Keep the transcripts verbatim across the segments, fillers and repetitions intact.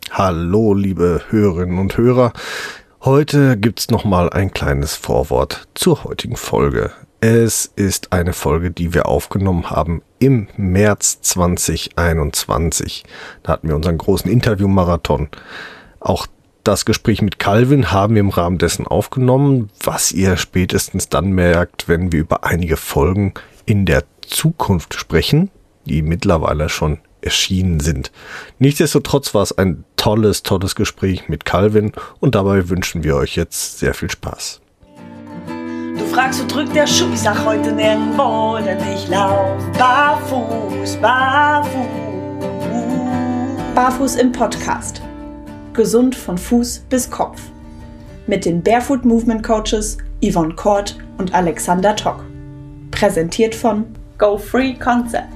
Hallo, liebe Hörerinnen und Hörer. Heute gibt's nochmal ein kleines Vorwort zur heutigen Folge. Es ist eine Folge, die wir aufgenommen haben im März zwanzig einundzwanzig. Da hatten wir unseren großen Interviewmarathon. Auch das Gespräch mit Calvin haben wir im Rahmen dessen aufgenommen, was ihr spätestens dann merkt, wenn wir über einige Folgen in der Zukunft sprechen, die mittlerweile schon erschienen sind. Nichtsdestotrotz war es ein tolles, tolles Gespräch mit Calvin und dabei wünschen wir euch jetzt sehr viel Spaß. Du fragst, wo drückt der Schuh? Ich sag heute nirgendwo, denn ich lauf barfuß, barfuß. Barfuß im Podcast. Gesund von Fuß bis Kopf. Mit den Barefoot Movement Coaches Yvonne Kort und Alexander Tock. Präsentiert von Go Free Concepts.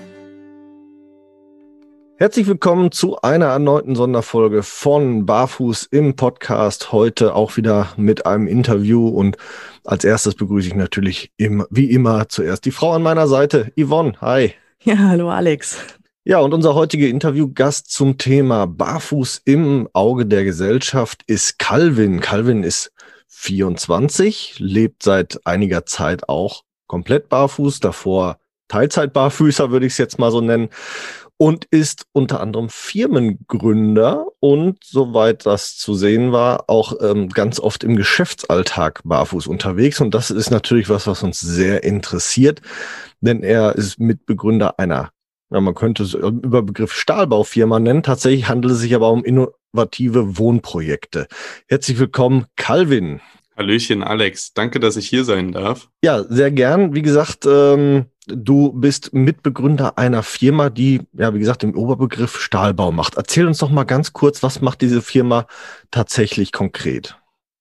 Herzlich willkommen zu einer erneuten Sonderfolge von Barfuß im Podcast. Heute auch wieder mit einem Interview und als erstes begrüße ich natürlich im, wie immer zuerst die Frau an meiner Seite, Yvonne. Hi. Ja, hallo Alex. Ja, und unser heutiger Interviewgast zum Thema Barfuß im Auge der Gesellschaft ist Calvin. Calvin ist vierundzwanzig, lebt seit einiger Zeit auch komplett barfuß, davor Teilzeit-Barfüßer würde ich es jetzt mal so nennen. Und ist unter anderem Firmengründer und, soweit das zu sehen war, auch ähm, ganz oft im Geschäftsalltag barfuß unterwegs. Und das ist natürlich was, was uns sehr interessiert, denn er ist Mitbegründer einer, ja, man könnte es über Begriff Stahlbaufirma nennen. Tatsächlich handelt es sich aber um innovative Wohnprojekte. Herzlich willkommen, Calvin. Hallöchen, Alex. Danke, dass ich hier sein darf. Ja, sehr gern. Wie gesagt, ähm, du bist Mitbegründer einer Firma, die, ja, wie gesagt, im Oberbegriff Stahlbau macht. Erzähl uns doch mal ganz kurz, was macht diese Firma tatsächlich konkret?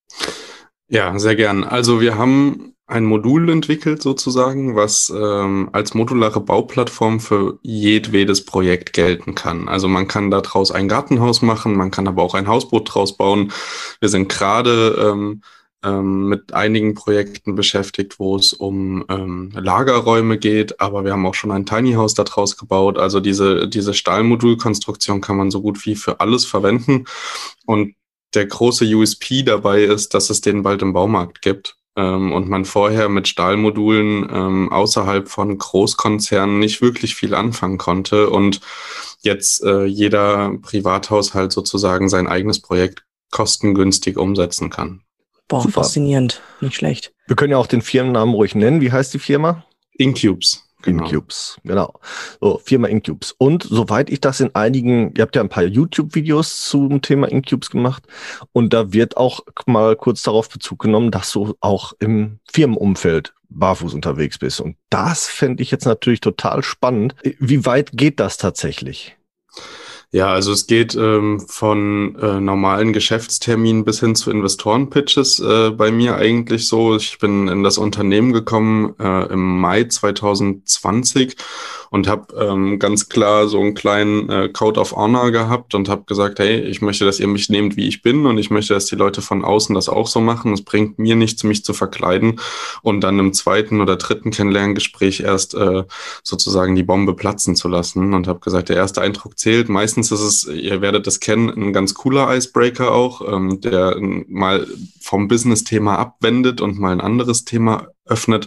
Ja, sehr gern. Also wir haben ein Modul entwickelt sozusagen, was ähm, als modulare Bauplattform für jedwedes Projekt gelten kann. Also man kann daraus ein Gartenhaus machen, man kann aber auch ein Hausboot draus bauen. Wir sind gerade ähm, ähm, mit einigen Projekten beschäftigt, wo es um ähm, Lagerräume geht, aber wir haben auch schon ein Tiny House daraus gebaut. Also diese, diese Stahlmodulkonstruktion kann man so gut wie für alles verwenden. Und der große U S P dabei ist, dass es den bald im Baumarkt gibt. Ähm, und man vorher mit Stahlmodulen ähm, außerhalb von Großkonzernen nicht wirklich viel anfangen konnte und jetzt äh, jeder Privathaushalt sozusagen sein eigenes Projekt kostengünstig umsetzen kann. Boah, super. Faszinierend, nicht schlecht. Wir können ja auch den Firmennamen ruhig nennen. Wie heißt die Firma? Incubes. Genau. Incubes, genau. So, Firma Incubes. Und soweit ich das in einigen, ihr habt ja ein paar YouTube-Videos zum Thema Incubes gemacht und da wird auch mal kurz darauf Bezug genommen, dass du auch im Firmenumfeld barfuß unterwegs bist. Und das fände ich jetzt natürlich total spannend. Wie weit geht das tatsächlich? Ja, also es geht ähm, von äh, normalen Geschäftsterminen bis hin zu Investorenpitches äh, bei mir eigentlich so. Ich bin in das Unternehmen gekommen äh, im Mai zwanzig zwanzig und habe ähm, ganz klar so einen kleinen äh, Code of Honor gehabt und habe gesagt, hey, ich möchte, dass ihr mich nehmt, wie ich bin und ich möchte, dass die Leute von außen das auch so machen. Es bringt mir nichts, mich zu verkleiden und dann im zweiten oder dritten Kennenlerngespräch erst äh, sozusagen die Bombe platzen zu lassen und habe gesagt, der erste Eindruck zählt. Meistens ist es, ihr werdet das kennen, ein ganz cooler Icebreaker auch, ähm, der mal vom Business-Thema abwendet und mal ein anderes Thema öffnet.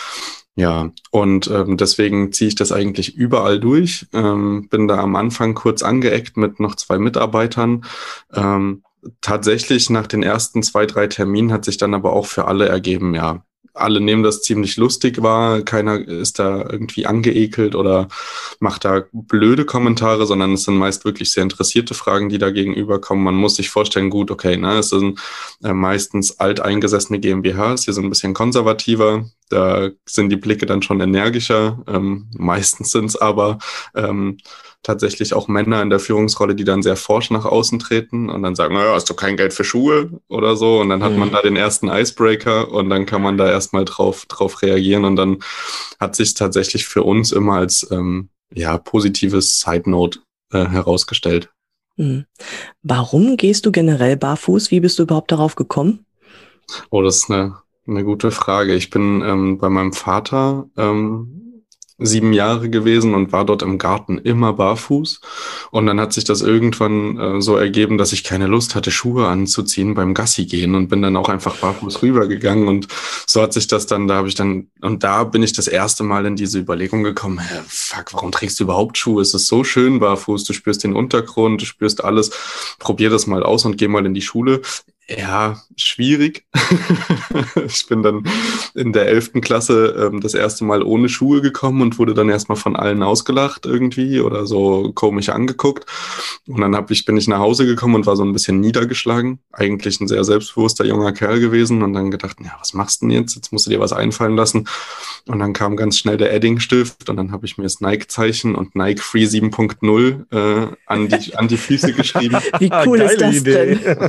Ja, und ähm, deswegen ziehe ich das eigentlich überall durch. Ähm, bin da am Anfang kurz angeeckt mit noch zwei Mitarbeitern. Ähm, tatsächlich nach den ersten zwei, drei Terminen hat sich dann aber auch für alle ergeben, ja, alle nehmen das ziemlich lustig wahr, keiner ist da irgendwie angeekelt oder macht da blöde Kommentare, sondern es sind meist wirklich sehr interessierte Fragen, die da gegenüberkommen. Man muss sich vorstellen, gut, okay, ne, es sind äh, meistens alteingesessene GmbHs, die sind ein bisschen konservativer, da sind die Blicke dann schon energischer, ähm, meistens sind es aber ähm, tatsächlich auch Männer in der Führungsrolle, die dann sehr forsch nach außen treten und dann sagen, naja, hast du kein Geld für Schuhe oder so und dann hat mhm. man da den ersten Icebreaker und dann kann man da erstmal drauf, drauf reagieren und dann hat sich tatsächlich für uns immer als ähm, ja, positives Side-Note äh, herausgestellt. Mhm. Warum gehst du generell barfuß? Wie bist du überhaupt darauf gekommen? Oh, das ist eine, eine gute Frage. Ich bin ähm, bei meinem Vater ähm, sieben Jahre gewesen und war dort im Garten immer barfuß. Und dann hat sich das irgendwann äh, so ergeben, dass ich keine Lust hatte, Schuhe anzuziehen beim Gassi gehen und bin dann auch einfach barfuß rübergegangen. Und so hat sich das dann, da habe ich dann, und da bin ich das erste Mal in diese Überlegung gekommen, hä, fuck, warum trägst du überhaupt Schuhe? Es ist so schön barfuß, du spürst den Untergrund, du spürst alles. Probier das mal aus und geh mal in die Schule. Ja, schwierig. Ich bin dann in der elften Klasse ähm, das erste Mal ohne Schuhe gekommen und wurde dann erstmal von allen ausgelacht irgendwie oder so komisch angeguckt. Und dann hab ich, bin ich nach Hause gekommen und war so ein bisschen niedergeschlagen. Eigentlich ein sehr selbstbewusster junger Kerl gewesen und dann gedacht, ja, was machst du denn jetzt? Jetzt musst du dir was einfallen lassen. Und dann kam ganz schnell der Eddingstift und dann habe ich mir das Nike-Zeichen und Nike Free sieben Punkt null äh, an, die, an die Füße geschrieben. Wie cool ist das Idee. denn?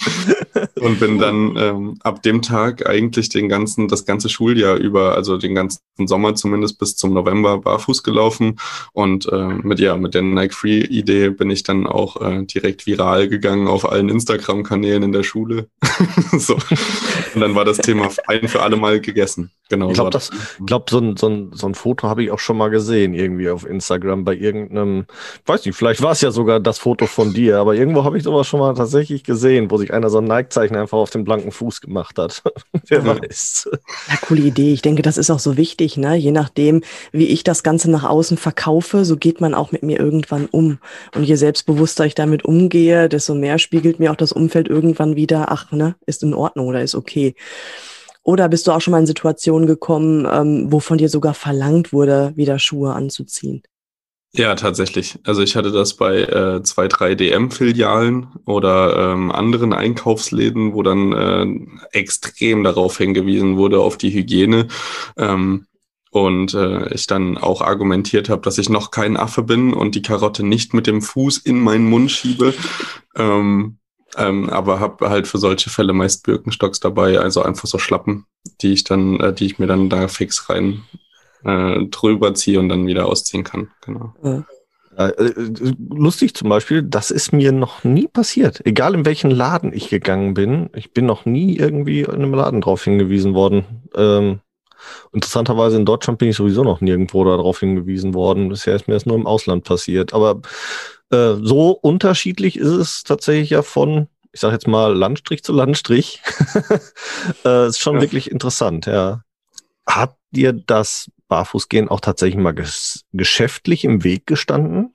Und bin dann ähm, ab dem Tag eigentlich den ganzen, das ganze Schuljahr über, also den ganzen Sommer zumindest bis zum November barfuß gelaufen. Und äh, mit ja, mit der Nike Free Idee bin ich dann auch äh, direkt viral gegangen auf allen Instagram-Kanälen in der Schule. So. Und dann war das Thema ein für alle Mal gegessen. Genau. Ich glaube, das, glaub, so ein, so ein, so ein Foto habe ich auch schon mal gesehen, irgendwie auf Instagram bei irgendeinem, weiß nicht, vielleicht war es ja sogar das Foto von dir, aber irgendwo habe ich sowas schon mal tatsächlich gesehen, wo sich einer so ein Nike-Zeichen einfach auf den blanken Fuß gemacht hat. Wer Ja. weiß. Ja, coole Idee. Ich denke, das ist auch so wichtig, ne? Je nachdem, wie ich das Ganze nach außen verkaufe, so geht man auch mit mir irgendwann um. Und je selbstbewusster ich damit umgehe, desto mehr spiegelt mir auch das Umfeld irgendwann wieder, ach, ne, ist in Ordnung oder ist okay. Oder bist du auch schon mal in Situationen gekommen, ähm, wo von dir sogar verlangt wurde, wieder Schuhe anzuziehen? Ja, tatsächlich. Also ich hatte das bei äh, zwei, drei D M-Filialen oder ähm, anderen Einkaufsläden, wo dann äh, extrem darauf hingewiesen wurde, auf die Hygiene. Ähm, und äh, ich dann auch argumentiert habe, dass ich noch kein Affe bin und die Karotte nicht mit dem Fuß in meinen Mund schiebe. ähm, ähm, aber habe halt für solche Fälle meist Birkenstocks dabei, also einfach so Schlappen, die ich dann, äh, die ich mir dann da fix rein äh, drüber ziehe und dann wieder ausziehen kann. Genau. Ja. Äh, lustig zum Beispiel, das ist mir noch nie passiert. Egal in welchen Laden ich gegangen bin, ich bin noch nie irgendwie in einem Laden drauf hingewiesen worden. Ähm, interessanterweise in Deutschland bin ich sowieso noch nirgendwo darauf hingewiesen worden. Bisher ist mir das nur im Ausland passiert. Aber äh, so unterschiedlich ist es tatsächlich ja von, ich sag jetzt mal, Landstrich zu Landstrich. äh, ist schon Ja. wirklich interessant, ja. Hat dir das Barfußgehen auch tatsächlich mal ges geschäftlich im Weg gestanden?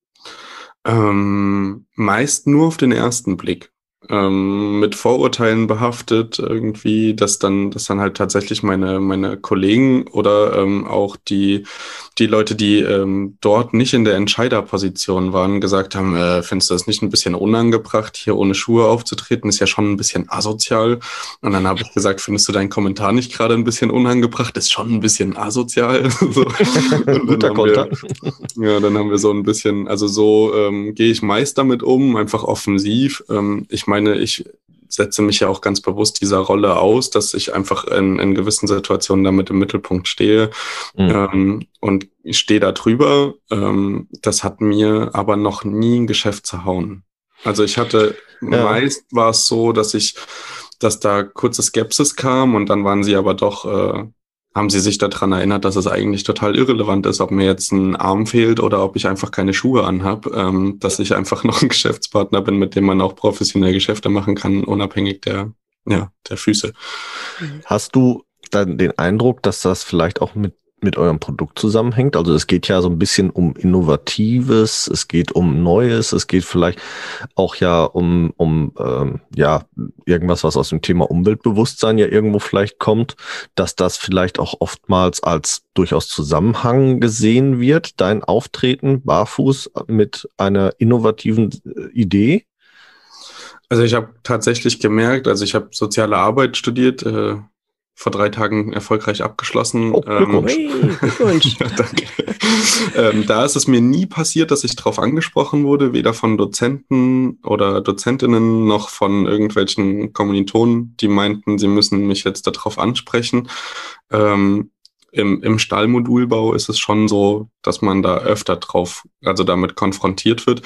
Ähm, meist nur auf den ersten Blick. Ähm, mit Vorurteilen behaftet irgendwie, dass dann, dass dann halt tatsächlich meine, meine Kollegen oder ähm, auch die, die Leute, die ähm, dort nicht in der Entscheiderposition waren, gesagt haben, äh, findest du das nicht ein bisschen unangebracht, hier ohne Schuhe aufzutreten, ist ja schon ein bisschen asozial. Und dann habe ich gesagt, findest du deinen Kommentar nicht gerade ein bisschen unangebracht, ist schon ein bisschen asozial. So. Und Guter dann haben wir, Konter. ja, dann haben wir so ein bisschen, also so ähm, gehe ich meist damit um, einfach offensiv. Ähm, ich meine, ich setze mich ja auch ganz bewusst dieser Rolle aus, dass ich einfach in, in gewissen Situationen damit im Mittelpunkt stehe. Mhm. Ähm, und ich stehe da drüber. Ähm, das hat mir aber noch nie ein Geschäft zerhauen. Also ich hatte, Ja. meist war es so, dass ich, dass da kurze Skepsis kam und dann waren sie aber doch, äh, haben sie sich daran erinnert, dass es eigentlich total irrelevant ist, ob mir jetzt ein Arm fehlt oder ob ich einfach keine Schuhe anhab, ähm, dass ich einfach noch ein Geschäftspartner bin, mit dem man auch professionell Geschäfte machen kann, unabhängig der, ja, der Füße. Hast du dann den Eindruck, dass das vielleicht auch mit mit eurem Produkt zusammenhängt? Also es geht ja so ein bisschen um Innovatives, es geht um Neues, es geht vielleicht auch ja um um ähm, ja irgendwas, was aus dem Thema Umweltbewusstsein ja irgendwo vielleicht kommt, dass das vielleicht auch oftmals als durchaus Zusammenhang gesehen wird, dein Auftreten barfuß mit einer innovativen äh, Idee? Also ich habe tatsächlich gemerkt, also ich habe soziale Arbeit studiert, äh, vor drei Tagen erfolgreich abgeschlossen. Oh, Glückwunsch. Hey, Glückwunsch. Ja, danke. ähm, da ist es mir nie passiert, dass ich darauf angesprochen wurde, weder von Dozenten oder Dozentinnen noch von irgendwelchen Kommilitonen, die meinten, sie müssen mich jetzt darauf ansprechen. Ähm, im, im Stahlmodulbau ist es schon so, dass man da öfter drauf, also damit konfrontiert wird.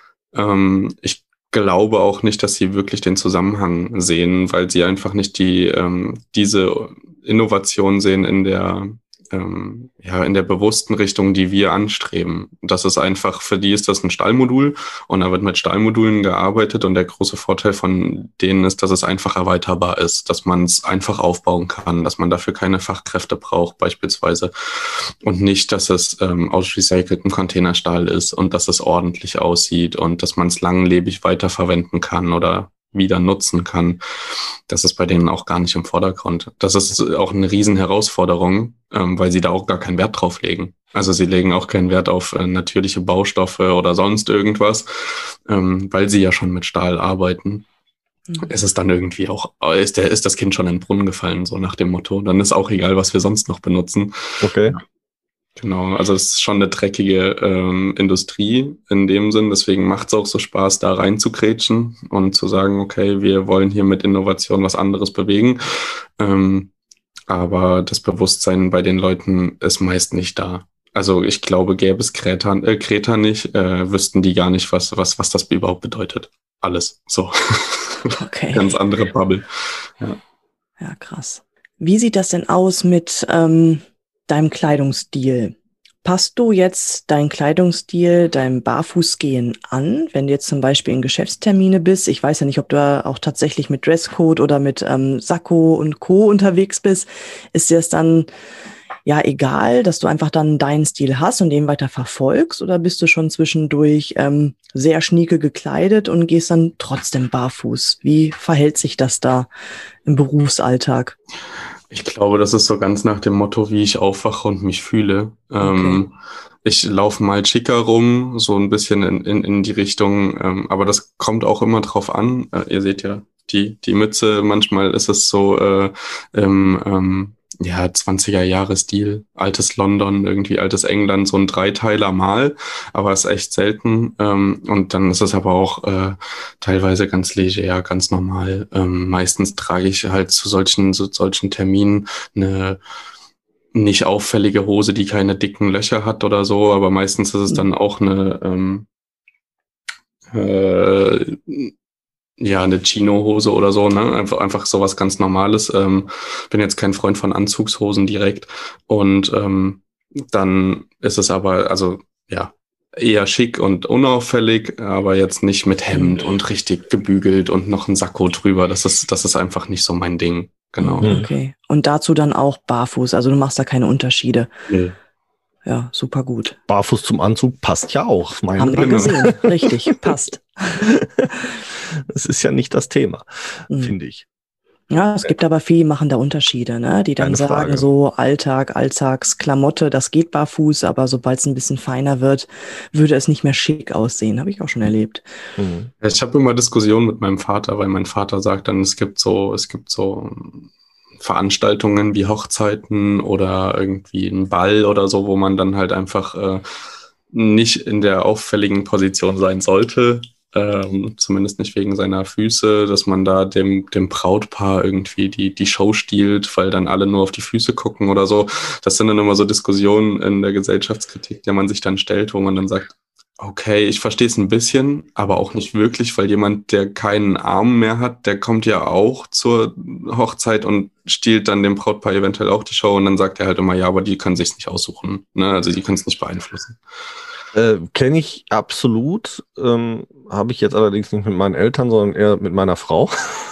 Ähm, ich glaube auch nicht, dass sie wirklich den Zusammenhang sehen, weil sie einfach nicht die ähm, diese Innovation sehen in der ähm, ja in der bewussten Richtung, die wir anstreben. Das ist einfach, für die ist das ein Stahlmodul und da wird mit Stahlmodulen gearbeitet und der große Vorteil von denen ist, dass es einfach erweiterbar ist, dass man es einfach aufbauen kann, dass man dafür keine Fachkräfte braucht beispielsweise und nicht, dass es ähm, aus recyceltem Containerstahl ist und dass es ordentlich aussieht und dass man es langlebig weiterverwenden kann oder wieder nutzen kann. Das ist bei denen auch gar nicht im Vordergrund. Das ist auch eine riesen Herausforderung, ähm, weil sie da auch gar keinen Wert drauf legen. Also sie legen auch keinen Wert auf äh, natürliche Baustoffe oder sonst irgendwas, ähm, weil sie ja schon mit Stahl arbeiten. Mhm. Es ist dann irgendwie auch, ist, der, ist das Kind schon in den Brunnen gefallen, so nach dem Motto. Dann ist auch egal, was wir sonst noch benutzen. Okay. Genau, also es ist schon eine dreckige ähm, Industrie in dem Sinn, deswegen macht es auch so Spaß, da rein zu grätschen und zu sagen, okay, wir wollen hier mit Innovation was anderes bewegen, ähm, aber das Bewusstsein bei den Leuten ist meist nicht da. Also ich glaube, gäbe es Kreta, äh, Kreta nicht, äh, wüssten die gar nicht, was, was, was das überhaupt bedeutet. Alles, so. Okay. Ganz andere Bubble. Ja. Ja, krass. Wie sieht das denn aus mit ähm deinem Kleidungsstil? Passt du jetzt deinen Kleidungsstil, deinem Barfußgehen an, wenn du jetzt zum Beispiel in Geschäftstermine bist? Ich weiß ja nicht, ob du auch tatsächlich mit Dresscode oder mit ähm, Sakko und Co. unterwegs bist. Ist dir das dann ja egal, dass du einfach dann deinen Stil hast und den weiter verfolgst? Oder bist du schon zwischendurch ähm, sehr schnieke gekleidet und gehst dann trotzdem barfuß? Wie verhält sich das da im Berufsalltag? Ich glaube, das ist so ganz nach dem Motto, wie ich aufwache und mich fühle. Okay. Ähm, ich laufe mal schicker rum, so ein bisschen in, in, in die Richtung, ähm, aber das kommt auch immer drauf an. Äh, ihr seht ja die, die Mütze, manchmal ist es so äh, ähm, ähm, ja, zwanziger-Jahre-Stil, altes London, irgendwie altes England, so ein Dreiteiler mal, aber ist echt selten. Ähm, und dann ist es aber auch äh, teilweise ganz leger, ganz normal. Ähm, meistens trage ich halt zu solchen, zu solchen Terminen eine nicht auffällige Hose, die keine dicken Löcher hat oder so, aber meistens ist es dann auch eine ähm, äh, ja, eine Chino-Hose oder so, ne? Einfach, einfach sowas ganz Normales. Ähm, bin jetzt kein Freund von Anzugshosen direkt. Und ähm, dann ist es aber, also ja, eher schick und unauffällig, aber jetzt nicht mit Hemd und richtig gebügelt und noch ein Sakko drüber. Das ist, das ist einfach nicht so mein Ding. Genau. Okay. Und dazu dann auch barfuß. Also du machst da keine Unterschiede. Nee. Ja, super gut. Barfuß zum Anzug passt ja auch. Meine Haben wir gesehen. Richtig, passt. Das ist ja nicht das Thema, mhm. finde ich. Ja, es gibt aber viele, machen da Unterschiede, ne? Die dann Keine sagen, Frage. so Alltag, Alltagsklamotte, das geht barfuß, aber sobald es ein bisschen feiner wird, würde es nicht mehr schick aussehen. Habe ich auch schon erlebt. Mhm. Ich habe immer Diskussionen mit meinem Vater, weil mein Vater sagt dann, es gibt so, es gibt so Veranstaltungen wie Hochzeiten oder irgendwie ein Ball oder so, wo man dann halt einfach äh, nicht in der auffälligen Position sein sollte. Ähm, zumindest nicht wegen seiner Füße, dass man da dem, dem Brautpaar irgendwie die, die Show stiehlt, weil dann alle nur auf die Füße gucken oder so. Das sind dann immer so Diskussionen in der Gesellschaftskritik, der man sich dann stellt, wo man dann sagt, okay, ich verstehe es ein bisschen, aber auch nicht wirklich, weil jemand, der keinen Arm mehr hat, der kommt ja auch zur Hochzeit und stiehlt dann dem Brautpaar eventuell auch die Show und dann sagt er halt immer, ja, aber die können sich's nicht aussuchen, ne? Also die können es nicht beeinflussen. Äh, kenne ich absolut. Ähm, habe ich jetzt allerdings nicht mit meinen Eltern, sondern eher mit meiner Frau.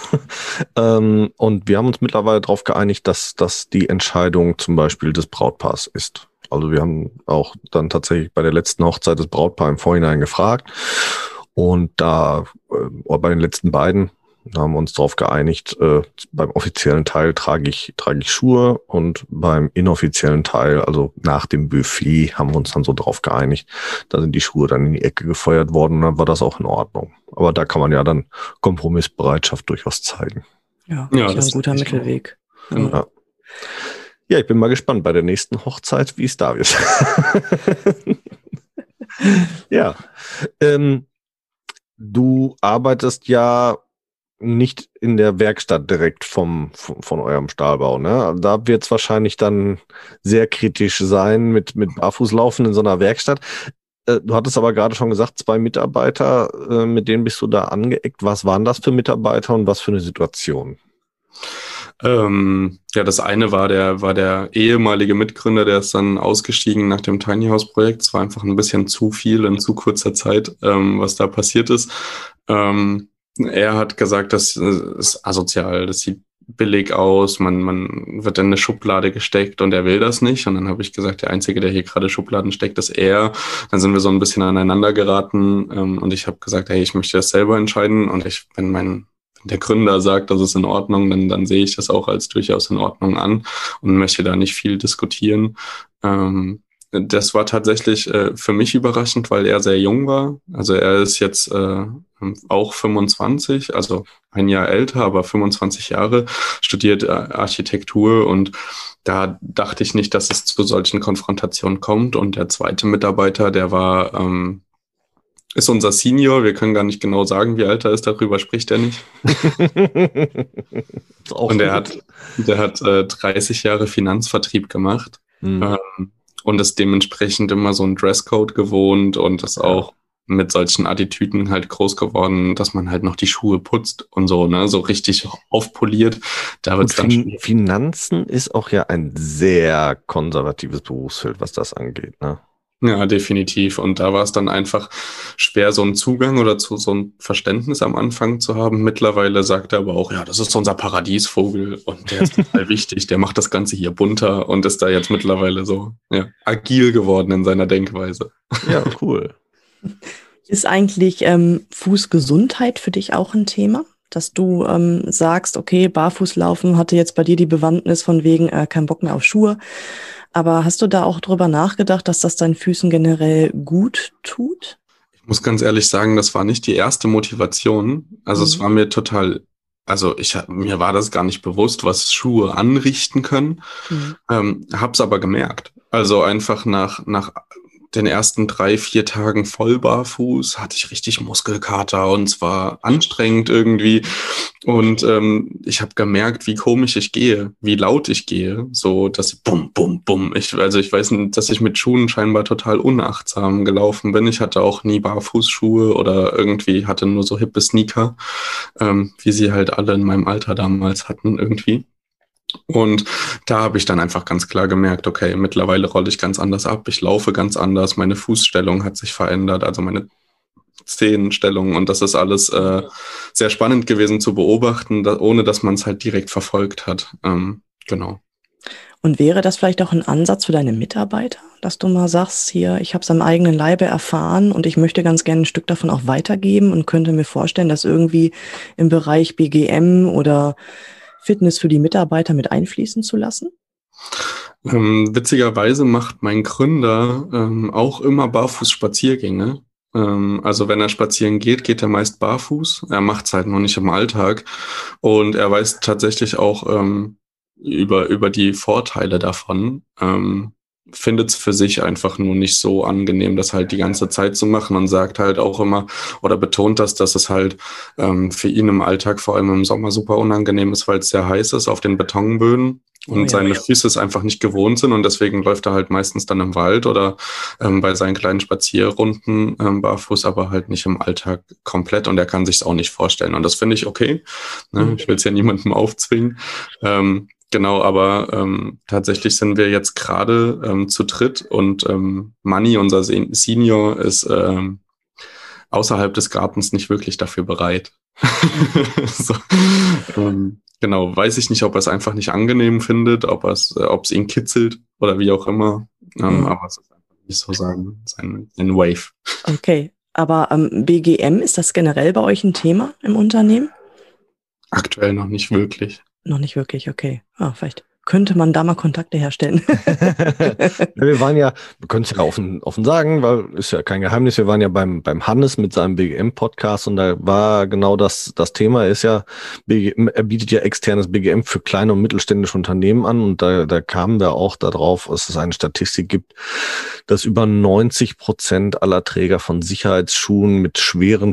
ähm, und wir haben uns mittlerweile darauf geeinigt, dass das die Entscheidung zum Beispiel des Brautpaars ist. Also wir haben auch dann tatsächlich bei der letzten Hochzeit das Brautpaar im Vorhinein gefragt. Und da, äh, bei den letzten beiden, da haben wir uns darauf geeinigt, äh, beim offiziellen Teil trage ich, trage ich Schuhe und beim inoffiziellen Teil, also nach dem Buffet, haben wir uns dann so darauf geeinigt, da sind die Schuhe dann in die Ecke gefeuert worden und dann war das auch in Ordnung. Aber da kann man ja dann Kompromissbereitschaft durchaus zeigen. Ja, ja, das ist ein guter Mittelweg. Ja. Ja. Ja, ich bin mal gespannt bei der nächsten Hochzeit, wie es da wird. Ja, ähm, du arbeitest ja nicht in der Werkstatt direkt vom, von, von eurem Stahlbau, ne? Da wird es wahrscheinlich dann sehr kritisch sein mit, mit Barfußlaufen in so einer Werkstatt. Äh, du hattest aber gerade schon gesagt, zwei Mitarbeiter, äh, mit denen bist du da angeeckt. Was waren das für Mitarbeiter und was für eine Situation? Ähm, ja, das eine war der, war der ehemalige Mitgründer, der ist dann ausgestiegen nach dem Tiny House Projekt. Es war einfach ein bisschen zu viel in zu kurzer Zeit, ähm, was da passiert ist. Ähm, er hat gesagt, das ist asozial, das sieht billig aus, man, man wird in eine Schublade gesteckt und er will das nicht. Und dann habe ich gesagt, der Einzige, der hier gerade Schubladen steckt, ist er. Dann sind wir so ein bisschen aneinander geraten ähm, und ich habe gesagt, hey, ich möchte das selber entscheiden und ich, wenn mein wenn der Gründer sagt, das ist in Ordnung, dann, dann sehe ich das auch als durchaus in Ordnung an und möchte da nicht viel diskutieren. Ähm, das war tatsächlich äh, für mich überraschend, weil er sehr jung war. Also er ist jetzt äh, auch fünfundzwanzig, also ein Jahr älter, aber fünfundzwanzig Jahre, studiert äh, Architektur und da dachte ich nicht, dass es zu solchen Konfrontationen kommt. Und der zweite Mitarbeiter, der war ähm, ist unser Senior, wir können gar nicht genau sagen, wie alt er ist, darüber spricht er nicht. Und der hat, der hat äh, dreißig Jahre Finanzvertrieb gemacht mhm. ähm, und ist dementsprechend immer so ein Dresscode gewohnt und ist ja. auch mit solchen Attitüden halt groß geworden, dass man halt noch die Schuhe putzt und so, ne, so richtig aufpoliert. Da wird's dann fin- Finanzen ist auch ja ein sehr konservatives Berufsfeld, was das angeht, ne? Ja, definitiv. Und da war es dann einfach schwer, so einen Zugang oder zu so ein Verständnis am Anfang zu haben. Mittlerweile sagt er aber auch, ja, das ist unser Paradiesvogel und der ist total wichtig. Der macht das Ganze hier bunter und ist da jetzt mittlerweile so ja, agil geworden in seiner Denkweise. Ja, cool. Ist eigentlich ähm, Fußgesundheit für dich auch ein Thema? Dass du ähm, sagst, okay, Barfußlaufen hatte jetzt bei dir die Bewandtnis von wegen äh, kein Bock mehr auf Schuhe. Aber hast du da auch drüber nachgedacht, dass das deinen Füßen generell gut tut? Ich muss ganz ehrlich sagen, das war nicht die erste Motivation. Also mhm. es war mir total, also ich mir war das gar nicht bewusst, was Schuhe anrichten können. Mhm. Ähm, hab's aber gemerkt. Also einfach nach nach den ersten drei, vier Tagen voll barfuß hatte ich richtig Muskelkater und es war anstrengend irgendwie. Und ähm, ich habe gemerkt, wie komisch ich gehe, wie laut ich gehe. So, dass bum, bum, bum. Ich, also ich weiß nicht, dass ich mit Schuhen scheinbar total unachtsam gelaufen bin. Ich hatte auch nie Barfußschuhe oder irgendwie hatte nur so hippe Sneaker, ähm, wie sie halt alle in meinem Alter damals hatten irgendwie. Und da habe ich dann einfach ganz klar gemerkt, okay, mittlerweile rolle ich ganz anders ab, ich laufe ganz anders, meine Fußstellung hat sich verändert, also meine Zehenstellung und das ist alles äh, sehr spannend gewesen zu beobachten, da, ohne dass man es halt direkt verfolgt hat. Ähm, genau. Und wäre das vielleicht auch ein Ansatz für deine Mitarbeiter, dass du mal sagst, hier, ich habe es am eigenen Leibe erfahren und ich möchte ganz gerne ein Stück davon auch weitergeben und könnte mir vorstellen, dass irgendwie im Bereich B G M oder Fitness für die Mitarbeiter mit einfließen zu lassen? Ähm, witzigerweise macht mein Gründer ähm, auch immer Barfuß-Spaziergänge. Ähm, also wenn er spazieren geht, geht er meist barfuß. Er macht es halt noch nicht im Alltag. Und er weiß tatsächlich auch ähm, über, über die Vorteile davon. Ähm, findet es für sich einfach nur nicht so angenehm, das halt die ganze Zeit zu machen und sagt halt auch immer oder betont das, dass es halt ähm, für ihn im Alltag, vor allem im Sommer, super unangenehm ist, weil es sehr heiß ist auf den Betonböden und oh ja, seine ja. Füße es einfach nicht gewohnt sind und deswegen läuft er halt meistens dann im Wald oder ähm, bei seinen kleinen Spazierrunden ähm, barfuß, aber halt nicht im Alltag komplett und er kann sich es auch nicht vorstellen und das finde ich okay. Ne? Mhm. Ich will es ja niemandem aufzwingen. Ähm, Genau, aber ähm, tatsächlich sind wir jetzt gerade ähm, zu dritt und ähm, Manni, unser Sen- Senior, ist ähm, außerhalb des Gartens nicht wirklich dafür bereit. so, ähm, genau, weiß ich nicht, ob er es einfach nicht angenehm findet, ob es äh, ob es ihn kitzelt oder wie auch immer, ähm, mhm. aber es ist einfach nicht so sein, sein, sein Wave. Okay, aber ähm, B G M, ist das generell bei euch ein Thema im Unternehmen? Aktuell noch nicht wirklich. Noch nicht wirklich, okay. Ah, vielleicht könnte man da mal Kontakte herstellen. Wir waren ja, wir können es ja offen, offen sagen, weil ist ja kein Geheimnis, wir waren ja beim beim Hannes mit seinem B G M-Podcast und da war genau das das Thema ist ja, B G M, er bietet ja externes B G M für kleine und mittelständische Unternehmen an und da, da kamen wir auch darauf, dass es eine Statistik gibt, dass über neunzig Prozent aller Träger von Sicherheitsschuhen mit schweren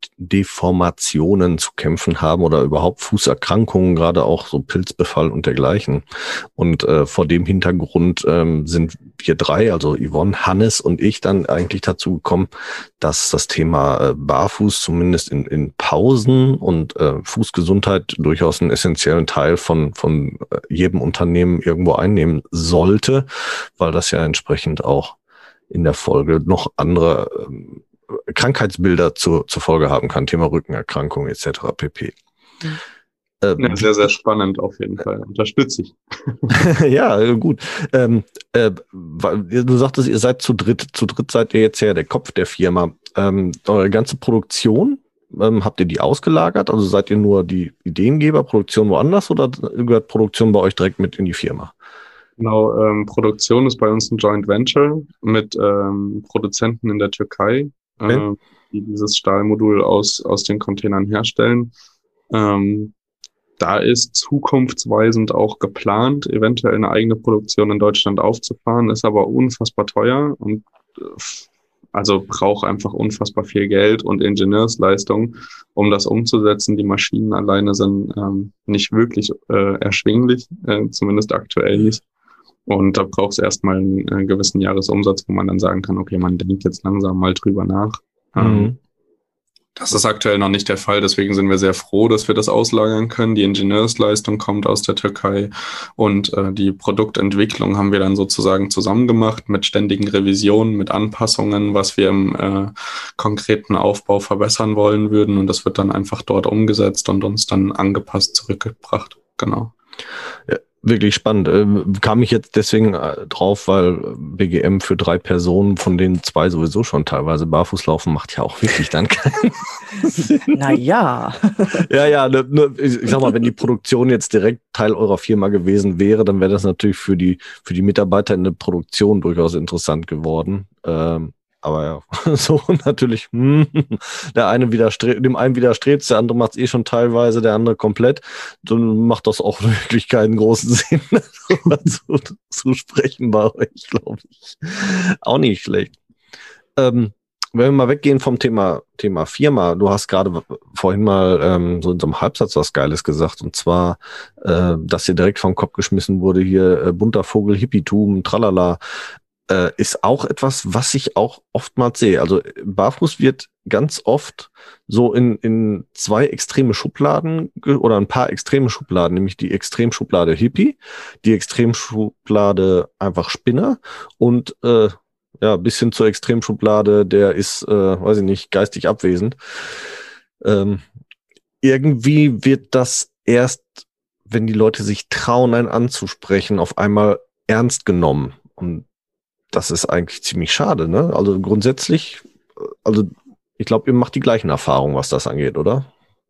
Fußdeformationen zu kämpfen haben oder überhaupt Fußerkrankungen, gerade auch so Pilzbefall und dergleichen. erreichen. Und äh, vor dem Hintergrund ähm, sind wir drei, also Yvonne, Hannes und ich, dann eigentlich dazu gekommen, dass das Thema äh, Barfuß zumindest in, in Pausen und äh, Fußgesundheit durchaus einen essentiellen Teil von, von äh, jedem Unternehmen irgendwo einnehmen sollte, weil das ja entsprechend auch in der Folge noch andere ähm, Krankheitsbilder zur, zur Folge haben kann, Thema Rückenerkrankung et cetera pp. Mhm. Ähm, ja, sehr, sehr spannend auf jeden Fall. Unterstütze ich. Ja, gut. Ähm, äh, du sagtest, ihr seid zu dritt. Zu dritt seid ihr jetzt ja der Kopf der Firma. Ähm, eure ganze Produktion, ähm, habt ihr die ausgelagert? Also seid ihr nur die Ideengeber, Produktion woanders oder gehört Produktion bei euch direkt mit in die Firma? Genau, ähm, Produktion ist bei uns ein Joint Venture mit ähm, Produzenten in der Türkei, okay. äh, die dieses Stahlmodul aus, aus den Containern herstellen. Ähm, da ist zukunftsweisend auch geplant, eventuell eine eigene Produktion in Deutschland aufzufahren, ist aber unfassbar teuer und äh, also braucht einfach unfassbar viel Geld und Ingenieursleistung, um das umzusetzen. Die Maschinen alleine sind ähm, nicht wirklich äh, erschwinglich, äh, zumindest aktuell nicht. Und da braucht es erstmal einen äh, gewissen Jahresumsatz, wo man dann sagen kann, okay, man denkt jetzt langsam mal drüber nach. Mhm. Ähm, das ist aktuell noch nicht der Fall, deswegen sind wir sehr froh, dass wir das auslagern können. Die Ingenieursleistung kommt aus der Türkei und äh, die Produktentwicklung haben wir dann sozusagen zusammen gemacht mit ständigen Revisionen, mit Anpassungen, was wir im äh, konkreten Aufbau verbessern wollen würden. Und das wird dann einfach dort umgesetzt und uns dann angepasst zurückgebracht. Genau. Ja. Wirklich spannend. Ähm, kam ich jetzt deswegen äh, drauf, weil B G M für drei Personen, von denen zwei sowieso schon teilweise barfuß laufen, macht ja auch wirklich dann keinen Sinn. Naja. Ja, ja, ne, ne, ich, ich sag mal, wenn die Produktion jetzt direkt Teil eurer Firma gewesen wäre, dann wäre das natürlich für die für die Mitarbeiter in der Produktion durchaus interessant geworden. Ähm, Aber ja, so natürlich, hm, der eine widerstrebt, dem einen widerstrebt, der andere macht es eh schon teilweise, der andere komplett. Dann macht das auch wirklich keinen großen Sinn, darüber zu, zu sprechen bei euch, glaube ich. Auch nicht schlecht. Ähm, wenn wir mal weggehen vom Thema Thema Firma, du hast gerade vorhin mal ähm, so in so einem Halbsatz was Geiles gesagt, und zwar, äh, dass dir direkt vom Kopf geschmissen wurde, hier äh, bunter Vogel, Hippietum, tralala. Äh, ist auch etwas, was ich auch oftmals sehe. Also Barfuß wird ganz oft so in, in zwei extreme Schubladen ge- oder ein paar extreme Schubladen, nämlich die Extremschublade Hippie, die Extremschublade einfach Spinner und äh, ja, bis hin zur Extremschublade, der ist, äh, weiß ich nicht, geistig abwesend. Ähm, irgendwie wird das erst, wenn die Leute sich trauen, einen anzusprechen, auf einmal ernst genommen. Und das ist eigentlich ziemlich schade, ne? Also grundsätzlich, also ich glaube, ihr macht die gleichen Erfahrungen, was das angeht, oder?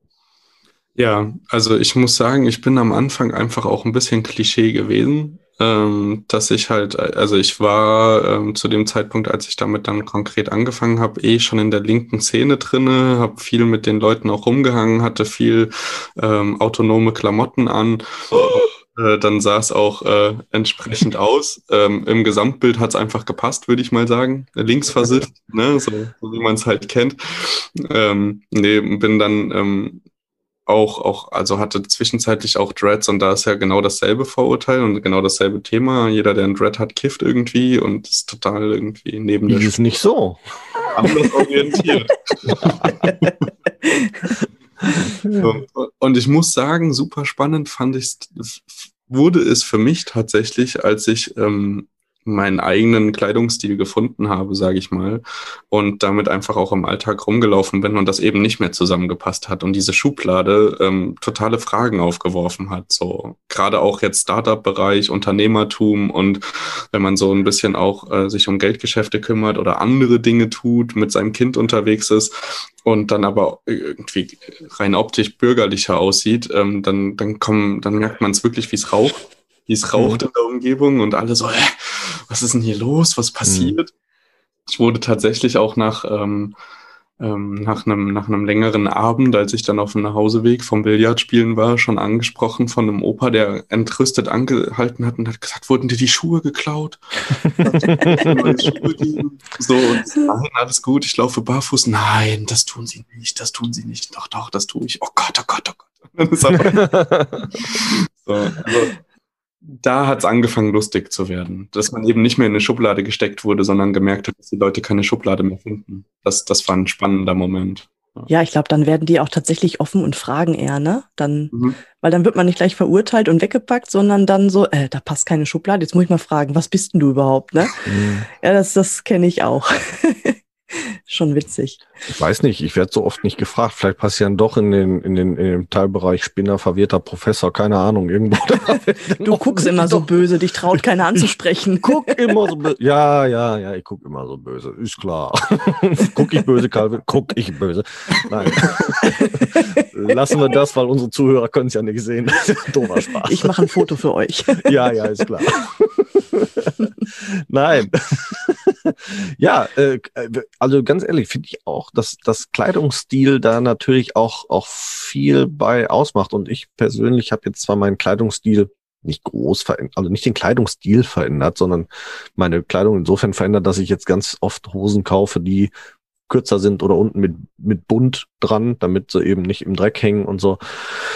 Ja, also ich muss sagen, ich bin am Anfang einfach auch ein bisschen Klischee gewesen, ähm, dass ich halt, also ich war ähm, zu dem Zeitpunkt, als ich damit dann konkret angefangen habe, eh schon in der linken Szene drinne, habe viel mit den Leuten auch rumgehangen, hatte viel ähm, autonome Klamotten an. Äh, dann sah es auch äh, entsprechend aus. Ähm, Im Gesamtbild hat es einfach gepasst, würde ich mal sagen. Linksversifft, ne? so, so wie man es halt kennt. Ähm, nee, bin dann ähm, auch, auch, also hatte zwischenzeitlich auch Dreads und da ist ja genau dasselbe Vorurteil und genau dasselbe Thema. Jeder, der einen Dread hat, kifft irgendwie und ist total irgendwie neben Wie der ist nicht so? anders orientiert. So. Und ich muss sagen, super spannend fand ich, wurde es für mich tatsächlich, als ich ähm, meinen eigenen Kleidungsstil gefunden habe, sage ich mal, und damit einfach auch im Alltag rumgelaufen bin und das eben nicht mehr zusammengepasst hat und diese Schublade ähm, totale Fragen aufgeworfen hat, so gerade auch jetzt Startup-Bereich, Unternehmertum und wenn man so ein bisschen auch äh, sich um Geldgeschäfte kümmert oder andere Dinge tut, mit seinem Kind unterwegs ist und dann aber irgendwie rein optisch bürgerlicher aussieht, ähm, dann, dann, kommen, dann merkt man es wirklich, wie es raucht. Wie es raucht mhm. in der Umgebung und alle so, äh, was ist denn hier los? Was passiert? Mhm. Ich wurde tatsächlich auch nach, ähm, ähm, nach einem nach einem längeren Abend, als ich dann auf dem Nachhauseweg vom Billardspielen war, schon angesprochen von einem Opa, der entrüstet angehalten hat und hat gesagt, wurden dir die Schuhe geklaut? Schuhe geben? So, und nein, alles gut, ich laufe barfuß. Nein, das tun sie nicht, das tun sie nicht. Doch, doch, das tue ich. Oh Gott, oh Gott, oh Gott. so, also, da hat es angefangen, lustig zu werden. Dass man eben nicht mehr in eine Schublade gesteckt wurde, sondern gemerkt hat, dass die Leute keine Schublade mehr finden. Das, das war ein spannender Moment. Ja, ich glaube, dann werden die auch tatsächlich offen und fragen eher, ne? Dann, Mhm. weil dann wird man nicht gleich verurteilt und weggepackt, sondern dann so, äh, da passt keine Schublade, jetzt muss ich mal fragen, was bist denn du überhaupt, ne? Mhm. Ja, das, das kenne ich auch. Schon witzig. Ich weiß nicht, ich werde so oft nicht gefragt. Vielleicht passieren doch in den, in den, in dem Teilbereich Spinner, verwirrter Professor, keine Ahnung, irgendwo. Du guckst immer so böse, dich traut keiner anzusprechen. Guck immer so böse. Ja, ja, ja, ich guck immer so böse. Ist klar. Guck ich böse, Calvin? Guck ich böse. Nein. Lassen wir das, weil unsere Zuhörer können es ja nicht sehen. Doofer Spaß. Ich mache ein Foto für euch. Ja, ja, ist klar. Nein. Ja, äh, also ganz ehrlich, finde ich auch, dass das Kleidungsstil da natürlich auch, auch viel bei ausmacht. Und ich persönlich habe jetzt zwar meinen Kleidungsstil nicht groß verändert, also nicht den Kleidungsstil verändert, sondern meine Kleidung insofern verändert, dass ich jetzt ganz oft Hosen kaufe, die kürzer sind oder unten mit, mit Bund dran, damit sie eben nicht im Dreck hängen und so.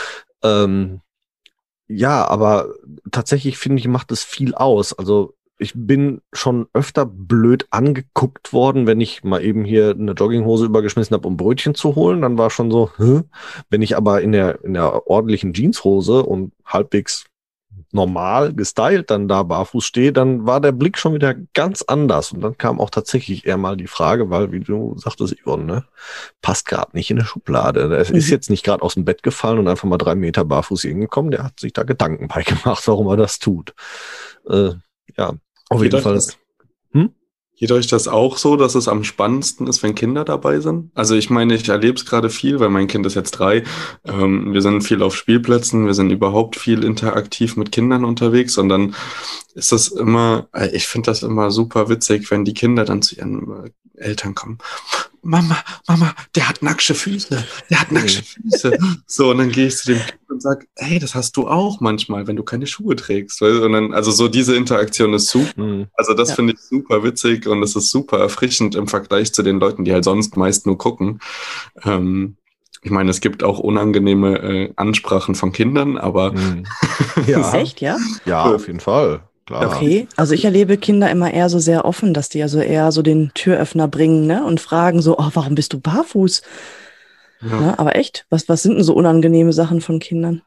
Ähm, ja, aber tatsächlich finde ich, macht es viel aus. Also ich bin schon öfter blöd angeguckt worden, wenn ich mal eben hier eine Jogginghose übergeschmissen habe, um Brötchen zu holen. Dann war schon so, hä? Wenn ich aber in der, in der ordentlichen Jeanshose und halbwegs normal gestylt dann da barfuß stehe, dann war der Blick schon wieder ganz anders. Und dann kam auch tatsächlich eher mal die Frage, weil, wie du sagtest, Yvonne, ne, passt gerade nicht in eine Schublade. Es ist jetzt nicht gerade aus dem Bett gefallen und einfach mal drei Meter barfuß hingekommen. Der hat sich da Gedanken bei gemacht, warum er das tut. Äh, ja. Auf jeden Fall. Hm? Geht euch das auch so, dass es am spannendsten ist, wenn Kinder dabei sind? Also ich meine, ich erlebe es gerade viel, weil mein Kind ist jetzt drei. Ähm, wir sind viel auf Spielplätzen, wir sind überhaupt viel interaktiv mit Kindern unterwegs und dann ist das immer, ich finde das immer super witzig, wenn die Kinder dann zu ihren Eltern kommen. Mama, Mama, der hat nackte Füße, der hat nackte Füße. So, und dann gehe ich zu dem Kind und sage, hey, das hast du auch manchmal, wenn du keine Schuhe trägst. Und dann, also so diese Interaktion ist super. Mhm. Also das ja. finde ich super witzig und es ist super erfrischend im Vergleich zu den Leuten, die halt sonst meist nur gucken. Ähm, ich meine, es gibt auch unangenehme äh, Ansprachen von Kindern, aber... Mhm. Ja. Ist echt, ja? Ja, auf jeden Fall. Klar. Okay, also ich erlebe Kinder immer eher so sehr offen, dass die also eher so den Türöffner bringen, ne, und fragen so, oh, warum bist du barfuß? Ja. Ne, aber echt, was, was sind denn so unangenehme Sachen von Kindern?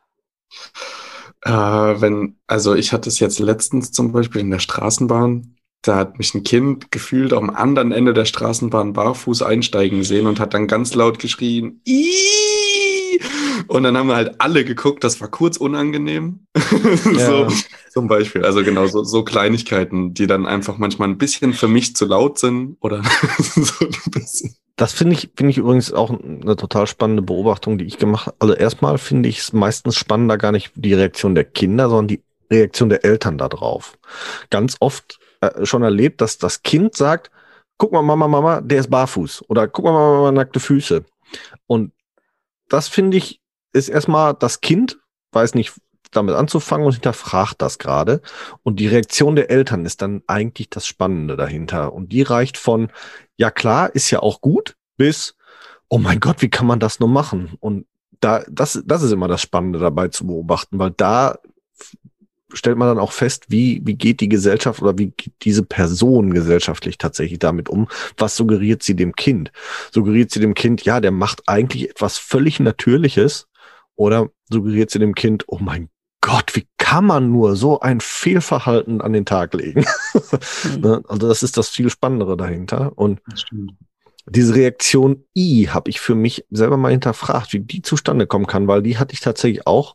Äh, wenn, also ich hatte es jetzt letztens zum Beispiel in der Straßenbahn, da hat mich ein Kind gefühlt am anderen Ende der Straßenbahn barfuß einsteigen sehen und hat dann ganz laut geschrien, Iiii! Und dann haben wir halt alle geguckt, das war kurz unangenehm. Ja. So zum Beispiel, also genau, so, so Kleinigkeiten, die dann einfach manchmal ein bisschen für mich zu laut sind oder so ein bisschen. Das finde ich, finde ich übrigens auch eine total spannende Beobachtung, die ich gemacht habe. Also erstmal finde ich es meistens spannender gar nicht die Reaktion der Kinder, sondern die Reaktion der Eltern darauf. Ganz oft äh, schon erlebt, dass das Kind sagt, guck mal, Mama, Mama, der ist barfuß. Oder guck mal, Mama, Mama, nackte Füße. Und das finde ich, ist erstmal, das Kind weiß nicht damit anzufangen und hinterfragt das gerade. Und die Reaktion der Eltern ist dann eigentlich das Spannende dahinter. Und die reicht von, ja klar, ist ja auch gut, bis, oh mein Gott, wie kann man das nur machen? Und da, das, das ist immer das Spannende dabei zu beobachten, weil da stellt man dann auch fest, wie, wie geht die Gesellschaft oder wie geht diese Person gesellschaftlich tatsächlich damit um? Was suggeriert sie dem Kind? Suggeriert sie dem Kind, ja, der macht eigentlich etwas völlig Natürliches? Oder suggeriert sie dem Kind, oh mein Gott, wie kann man nur so ein Fehlverhalten an den Tag legen? Mhm. Also das ist das viel Spannendere dahinter. Und diese Reaktion I habe ich für mich selber mal hinterfragt, wie die zustande kommen kann, weil die hatte ich tatsächlich auch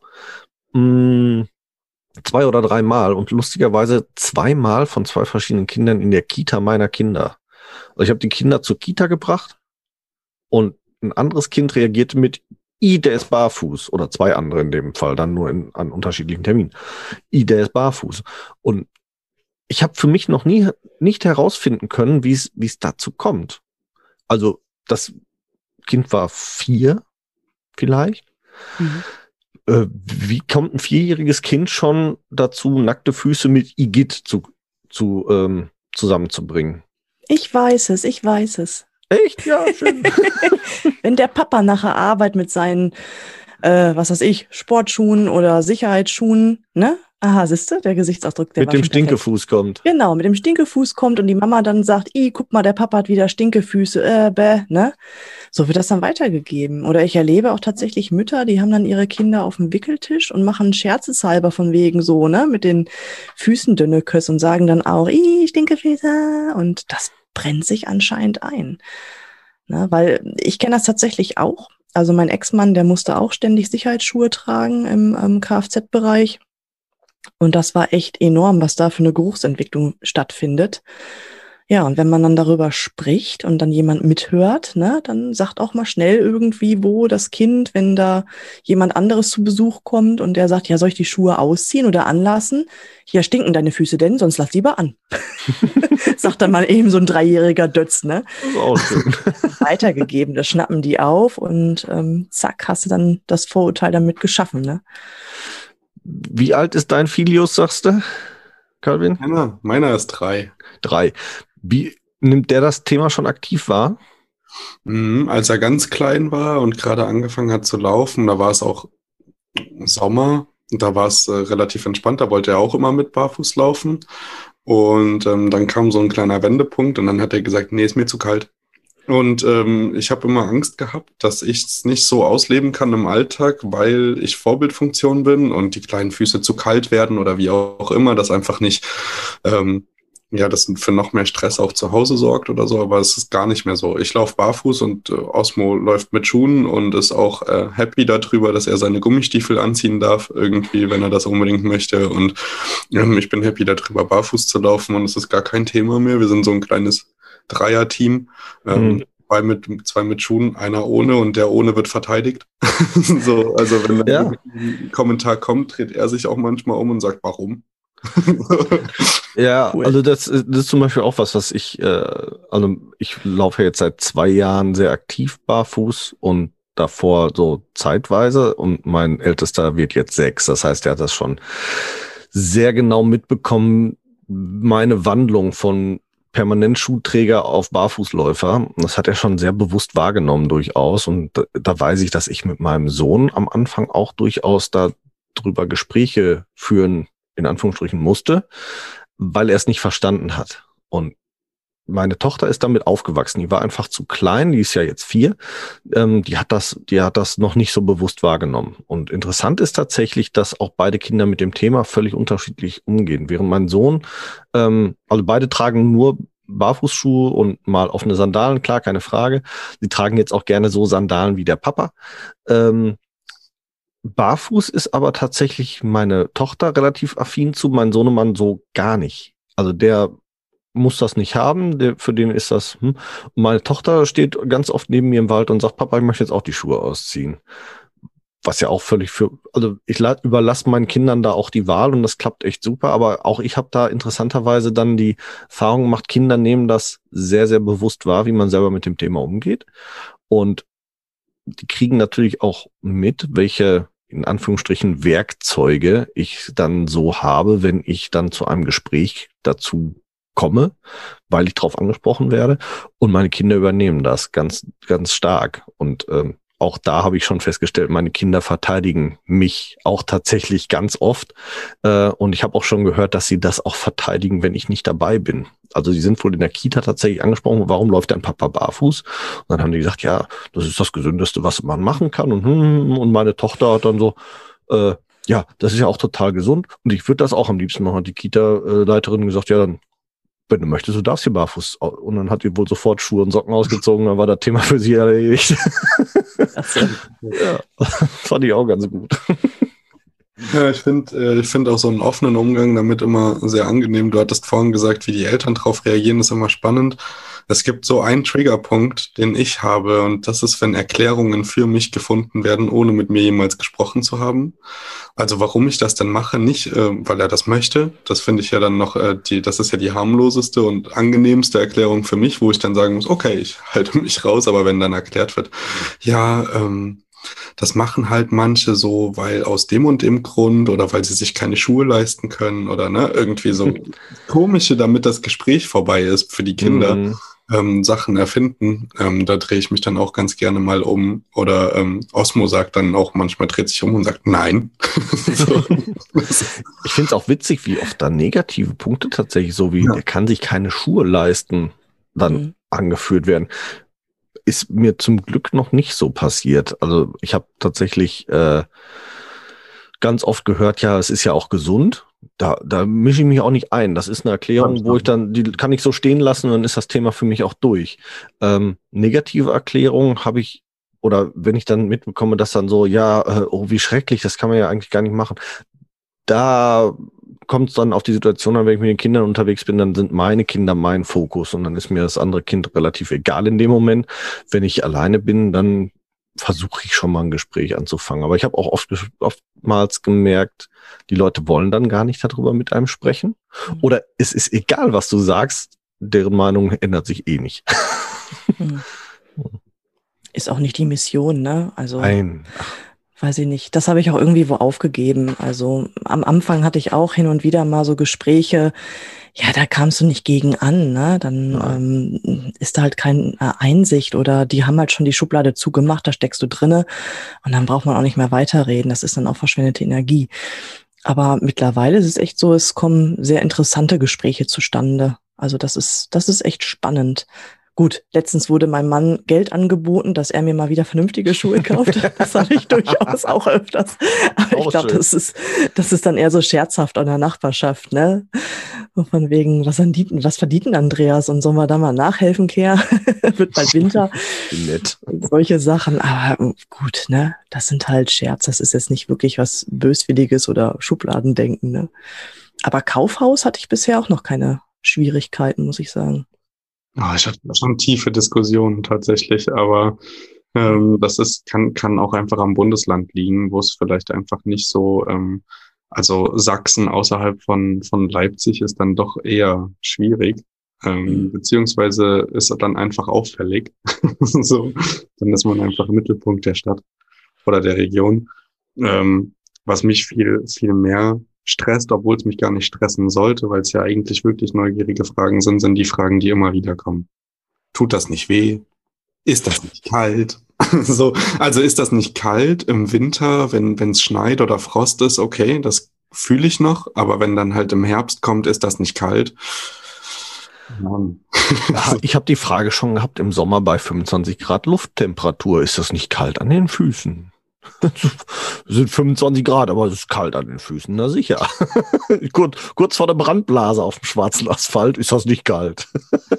mh, zwei oder drei Mal und lustigerweise zweimal von zwei verschiedenen Kindern in der Kita meiner Kinder. Also ich habe die Kinder zur Kita gebracht und ein anderes Kind reagierte mit I, der ist barfuß. Oder zwei andere in dem Fall, dann nur in, an unterschiedlichen Terminen. I, der ist barfuß. Und ich habe für mich noch nie nicht herausfinden können, wie es wie es dazu kommt. Also das Kind war vier vielleicht. Mhm. Äh, wie kommt ein vierjähriges Kind schon dazu, nackte Füße mit Igitt zu, zu ähm, zusammenzubringen? Ich weiß es, ich weiß es. Echt? Ja, schön. Wenn der Papa nach der Arbeit mit seinen, äh, was weiß ich, Sportschuhen oder Sicherheitsschuhen, ne, Aha, siehst du, der Gesichtsausdruck, der Mit war dem schon perfekt. Stinkefuß kommt. Genau, mit dem Stinkefuß kommt und die Mama dann sagt, ih, guck mal, der Papa hat wieder Stinkefüße, äh, bäh, ne? So wird das dann weitergegeben. Oder ich erlebe auch tatsächlich Mütter, die haben dann ihre Kinder auf dem Wickeltisch und machen scherzeshalber von wegen so, ne, mit den Füßen dünne Küsse und sagen dann auch, ih, Stinkefüße. Und das brennt sich anscheinend ein. Ne, weil ich kenne das tatsächlich auch. Also mein Ex-Mann, der musste auch ständig Sicherheitsschuhe tragen im ähm, Kfz-Bereich. Und das war echt enorm, was da für eine Geruchsentwicklung stattfindet. Ja, und wenn man dann darüber spricht und dann jemand mithört, ne, dann sagt auch mal schnell irgendwie wo das Kind, wenn da jemand anderes zu Besuch kommt und der sagt, ja, soll ich die Schuhe ausziehen oder anlassen? Ja, stinken deine Füße denn? Sonst lass lieber an. Sagt dann mal eben so ein dreijähriger Dötz, ne? Das ist auch schön. Weitergegeben, das schnappen die auf und ähm, zack, hast du dann das Vorurteil damit geschaffen, ne? Wie alt ist dein Filius, sagst du, Calvin? Meiner, meiner ist drei. Drei. Wie nimmt der das Thema schon aktiv wahr? Mhm, als er ganz klein war und gerade angefangen hat zu laufen, da war es auch Sommer, da war es äh, relativ entspannt, da wollte er auch immer mit barfuß laufen. Und ähm, dann kam so ein kleiner Wendepunkt und dann hat er gesagt, nee, ist mir zu kalt. Und ähm, ich habe immer Angst gehabt, dass ich es nicht so ausleben kann im Alltag, weil ich Vorbildfunktion bin und die kleinen Füße zu kalt werden oder wie auch immer, das einfach nicht, ähm, ja, das für noch mehr Stress auch zu Hause sorgt oder so, aber es ist gar nicht mehr so. Ich laufe barfuß und äh, Osmo läuft mit Schuhen und ist auch äh, happy darüber, dass er seine Gummistiefel anziehen darf, irgendwie, wenn er das unbedingt möchte. Und ähm, ich bin happy darüber, barfuß zu laufen und es ist gar kein Thema mehr. Wir sind so ein kleines Dreier-Team. Ähm, mhm. Zwei mit, zwei mit Schuhen, einer ohne und der ohne wird verteidigt. So, also wenn ja. ein Kommentar kommt, dreht er sich auch manchmal um und sagt, warum? Ja, cool. Also das, das ist zum Beispiel auch was, was ich, äh, also ich laufe jetzt seit zwei Jahren sehr aktiv barfuß und davor so zeitweise und mein Ältester wird jetzt sechs. Das heißt, er hat das schon sehr genau mitbekommen, meine Wandlung von permanent Schuhträger auf Barfußläufer. Das hat er schon sehr bewusst wahrgenommen durchaus. Und da, da weiß ich, dass ich mit meinem Sohn am Anfang auch durchaus da drüber Gespräche führen, in Anführungsstrichen musste, weil er es nicht verstanden hat. Und meine Tochter ist damit aufgewachsen. Die war einfach zu klein. Die ist ja jetzt vier. Ähm, die hat das, die hat das noch nicht so bewusst wahrgenommen. Und interessant ist tatsächlich, dass auch beide Kinder mit dem Thema völlig unterschiedlich umgehen. Während mein Sohn, ähm, also beide tragen nur Barfußschuhe und mal offene Sandalen, klar, keine Frage. Sie tragen jetzt auch gerne so Sandalen wie der Papa. Ähm, Barfuß ist aber tatsächlich meine Tochter relativ affin zu, mein Sohnemann so gar nicht. Also der muss das nicht haben, der, für den ist das, hm. Und meine Tochter steht ganz oft neben mir im Wald und sagt, Papa, ich möchte jetzt auch die Schuhe ausziehen. Was ja auch völlig für, also ich überlasse meinen Kindern da auch die Wahl und das klappt echt super, aber auch ich habe da interessanterweise dann die Erfahrung gemacht, Kinder nehmen das sehr, sehr bewusst wahr, wie man selber mit dem Thema umgeht und die kriegen natürlich auch mit, welche in Anführungsstrichen Werkzeuge ich dann so habe, wenn ich dann zu einem Gespräch dazu komme, weil ich darauf angesprochen werde und meine Kinder übernehmen das ganz, ganz stark und ähm, auch da habe ich schon festgestellt, meine Kinder verteidigen mich auch tatsächlich ganz oft äh, und ich habe auch schon gehört, dass sie das auch verteidigen, wenn ich nicht dabei bin. Also sie sind wohl in der Kita tatsächlich angesprochen, warum läuft dein Papa barfuß? Und dann haben die gesagt, ja, das ist das Gesündeste, was man machen kann und und meine Tochter hat dann so, äh, ja, das ist ja auch total gesund und ich würde das auch am liebsten machen. Hat die Kita-Leiterin gesagt, ja, dann wenn du möchtest, du darfst hier barfuß. Und dann hat die wohl sofort Schuhe und Socken ausgezogen, dann war das Thema für sie erledigt. Ja, fand ich auch ganz gut. Ja, ich finde ich finde auch so einen offenen Umgang damit immer sehr angenehm. Du hattest vorhin gesagt, wie die Eltern darauf reagieren, ist immer spannend. Es gibt so einen Triggerpunkt, den ich habe, und das ist, wenn Erklärungen für mich gefunden werden, ohne mit mir jemals gesprochen zu haben. Also warum ich das denn mache, nicht, äh, weil er das möchte. Das finde ich ja dann noch, äh, die, das ist ja die harmloseste und angenehmste Erklärung für mich, wo ich dann sagen muss, okay, ich halte mich raus, aber wenn dann erklärt wird, ja, ähm, das machen halt manche so, weil aus dem und dem Grund oder weil sie sich keine Schuhe leisten können oder ne, irgendwie so komische, damit das Gespräch vorbei ist für die Kinder. Mhm. ähm, Sachen erfinden. Ähm, da drehe ich mich dann auch ganz gerne mal um. Oder ähm, Osmo sagt dann auch manchmal, dreht sich um und sagt nein. So. Ich finde es auch witzig, wie oft da negative Punkte tatsächlich so wie, ja. der kann sich keine Schuhe leisten, dann mhm. angeführt werden. Ist mir zum Glück noch nicht so passiert. Also ich habe tatsächlich äh, ganz oft gehört, ja, es ist ja auch gesund. Da, da mische ich mich auch nicht ein. Das ist eine Erklärung, wo ich dann, die kann ich so stehen lassen und dann ist das Thema für mich auch durch. Ähm, negative Erklärungen habe ich, oder wenn ich dann mitbekomme, dass dann so, ja, äh, oh, wie schrecklich, das kann man ja eigentlich gar nicht machen. Da kommt es dann auf die Situation an, wenn ich mit den Kindern unterwegs bin, dann sind meine Kinder mein Fokus und dann ist mir das andere Kind relativ egal in dem Moment. Wenn ich alleine bin, dann versuche ich schon mal ein Gespräch anzufangen. Aber ich habe auch oft, oftmals gemerkt, die Leute wollen dann gar nicht darüber mit einem sprechen. Mhm. Oder es ist egal, was du sagst, deren Meinung ändert sich eh nicht. Mhm. Ist auch nicht die Mission, ne? Also Nein. Weiß ich nicht. Das habe ich auch irgendwie wo aufgegeben. Also am Anfang hatte ich auch hin und wieder mal so Gespräche, ja, da kamst du nicht gegen an, ne? Dann ähm, ist da halt keine Einsicht oder die haben halt schon die Schublade zugemacht, da steckst du drinne und dann braucht man auch nicht mehr weiterreden. Das ist dann auch verschwendete Energie. Aber mittlerweile ist es echt so, es kommen sehr interessante Gespräche zustande. Also das ist, das ist echt spannend. Gut, letztens wurde meinem Mann Geld angeboten, dass er mir mal wieder vernünftige Schuhe kauft. Das habe ich durchaus auch öfters. Aber ich glaube, das ist, das ist dann eher so scherzhaft an der Nachbarschaft, ne? Von wegen, was, verdient, was verdient Andreas? Und sollen wir da mal nachhelfen, Kehr? Wird bald Winter. Nett. Und solche Sachen. Aber gut, ne? Das sind halt Scherz. Das ist jetzt nicht wirklich was Böswilliges oder Schubladendenken, ne? Aber Kaufhaus hatte ich bisher auch noch keine Schwierigkeiten, muss ich sagen. Oh, ich hatte schon tiefe Diskussionen tatsächlich, aber ähm, das ist kann kann auch einfach am Bundesland liegen, wo es vielleicht einfach nicht so, ähm, also Sachsen außerhalb von von Leipzig ist dann doch eher schwierig, ähm, mhm. beziehungsweise ist er dann einfach auffällig. So, dann ist man einfach Mittelpunkt der Stadt oder der Region, ähm, was mich viel viel mehr stresst, obwohl es mich gar nicht stressen sollte, weil es ja eigentlich wirklich neugierige Fragen sind, sind die Fragen, die immer wieder kommen. Tut das nicht weh? Ist das nicht kalt? So, also ist das nicht kalt im Winter, wenn wenn es schneit oder Frost ist? Okay, das fühle ich noch, aber wenn dann halt im Herbst kommt, ist das nicht kalt? Mann. Ja, ich habe die Frage schon gehabt im Sommer bei fünfundzwanzig Grad Lufttemperatur. Ist das nicht kalt an den Füßen? Es sind fünfundzwanzig Grad, aber es ist kalt an den Füßen, na sicher. kurz, kurz vor der Brandblase auf dem schwarzen Asphalt ist das nicht kalt.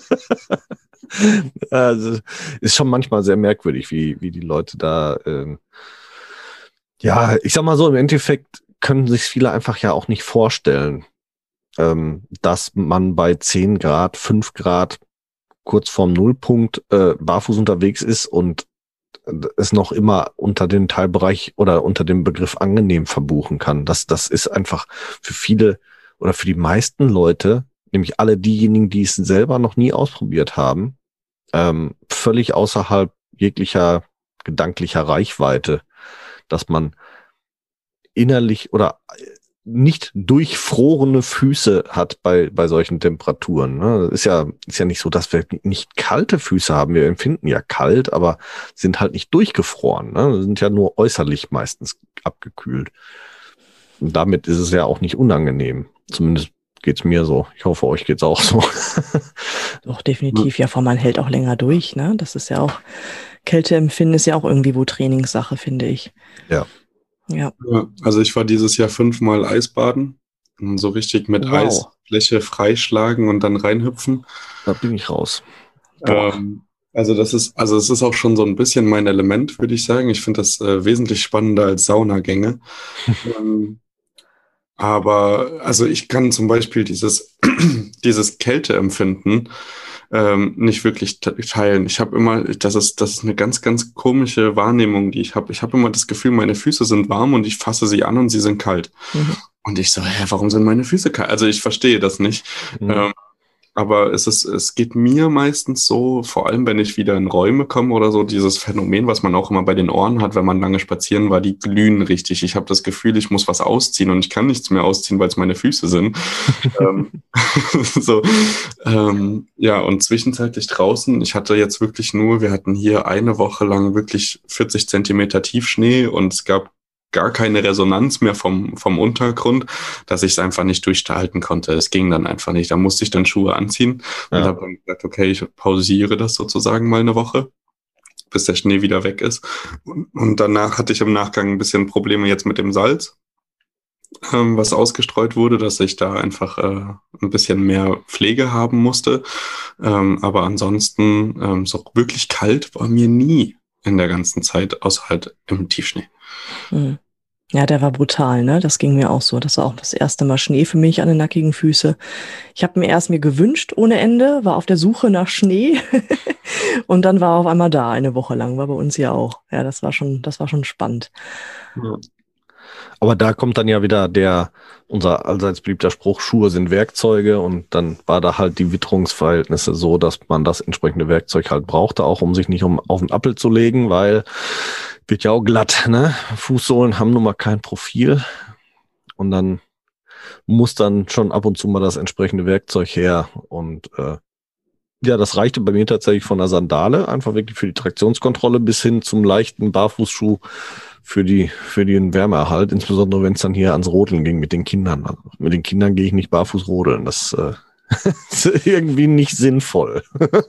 Also, ist schon manchmal sehr merkwürdig, wie, wie die Leute da, ähm, ja, ich sag mal so, im Endeffekt können sich viele einfach ja auch nicht vorstellen, ähm, dass man bei zehn Grad, fünf Grad kurz vorm Nullpunkt äh, barfuß unterwegs ist und es noch immer unter den Teilbereich oder unter dem Begriff angenehm verbuchen kann. Das, das ist einfach für viele oder für die meisten Leute, nämlich alle diejenigen, die es selber noch nie ausprobiert haben, ähm, völlig außerhalb jeglicher gedanklicher Reichweite, dass man innerlich oder nicht durchfrorene Füße hat bei bei solchen Temperaturen. Ne? Ist ja ist ja nicht so, dass wir nicht kalte Füße haben. Wir empfinden ja kalt, aber sind halt nicht durchgefroren. Ne? Sind ja nur äußerlich meistens abgekühlt. Und damit ist es ja auch nicht unangenehm. Zumindest geht's mir so. Ich hoffe, euch geht's auch so. Doch, definitiv. Ja, vor man hält auch länger durch. Ne? Das ist ja auch, Kälteempfinden ist ja auch irgendwie wo Trainingssache, finde ich. Ja. Ja. Ja, also ich war dieses Jahr fünfmal Eisbaden, so richtig mit Wow. Eisfläche freischlagen und dann reinhüpfen. Da bin ich raus. Ähm, also das ist, also es ist auch schon so ein bisschen mein Element, würde ich sagen. Ich finde das äh, wesentlich spannender als Saunagänge. ähm, aber also ich kann zum Beispiel dieses dieses Kälteempfinden ähm, nicht wirklich te- teilen. Ich habe immer, das ist, das ist eine ganz, ganz komische Wahrnehmung, die ich habe. Ich habe immer das Gefühl, meine Füße sind warm und ich fasse sie an und sie sind kalt. Mhm. Und ich so, hä, warum sind meine Füße kalt? Also ich verstehe das nicht. Mhm. Ähm, aber es ist, es geht mir meistens so, vor allem wenn ich wieder in Räume komme oder so, dieses Phänomen, was man auch immer bei den Ohren hat, wenn man lange spazieren war, die glühen richtig. Ich habe das Gefühl, ich muss was ausziehen und ich kann nichts mehr ausziehen, weil es meine Füße sind. ähm, so, ähm, ja, und zwischenzeitlich draußen, ich hatte jetzt wirklich nur, wir hatten hier eine Woche lang wirklich vierzig Zentimeter Tiefschnee und es gab gar keine Resonanz mehr vom, vom Untergrund, dass ich es einfach nicht durchhalten konnte. Es ging dann einfach nicht. Da musste ich dann Schuhe anziehen und Ja. habe dann gesagt, okay, ich pausiere das sozusagen mal eine Woche, bis der Schnee wieder weg ist. Und, und danach hatte ich im Nachgang ein bisschen Probleme jetzt mit dem Salz, ähm, was ausgestreut wurde, dass ich da einfach äh, ein bisschen mehr Pflege haben musste. Ähm, aber ansonsten, ähm, so wirklich kalt war mir nie in der ganzen Zeit, außer halt im Tiefschnee. Hm. Ja, der war brutal, ne? Das ging mir auch so. Das war auch das erste Mal Schnee für mich an den nackigen Füße. Ich habe mir erst mir gewünscht ohne Ende, war auf der Suche nach Schnee und dann war er auf einmal da, eine Woche lang, war bei uns ja auch. Ja, das war schon, das war schon spannend. Ja. Aber da kommt dann ja wieder der, unser allseits beliebter Spruch, Schuhe sind Werkzeuge, und dann war da halt die Witterungsverhältnisse so, dass man das entsprechende Werkzeug halt brauchte, auch um sich nicht um auf den Appel zu legen, weil wird ja auch glatt, ne? Fußsohlen haben nun mal kein Profil und dann muss dann schon ab und zu mal das entsprechende Werkzeug her, und äh, ja, das reichte bei mir tatsächlich von der Sandale, einfach wirklich für die Traktionskontrolle, bis hin zum leichten Barfußschuh für die für den Wärmeerhalt, insbesondere wenn es dann hier ans Rodeln ging mit den Kindern. Also mit den Kindern gehe ich nicht barfuß rodeln, das äh, ist irgendwie nicht sinnvoll.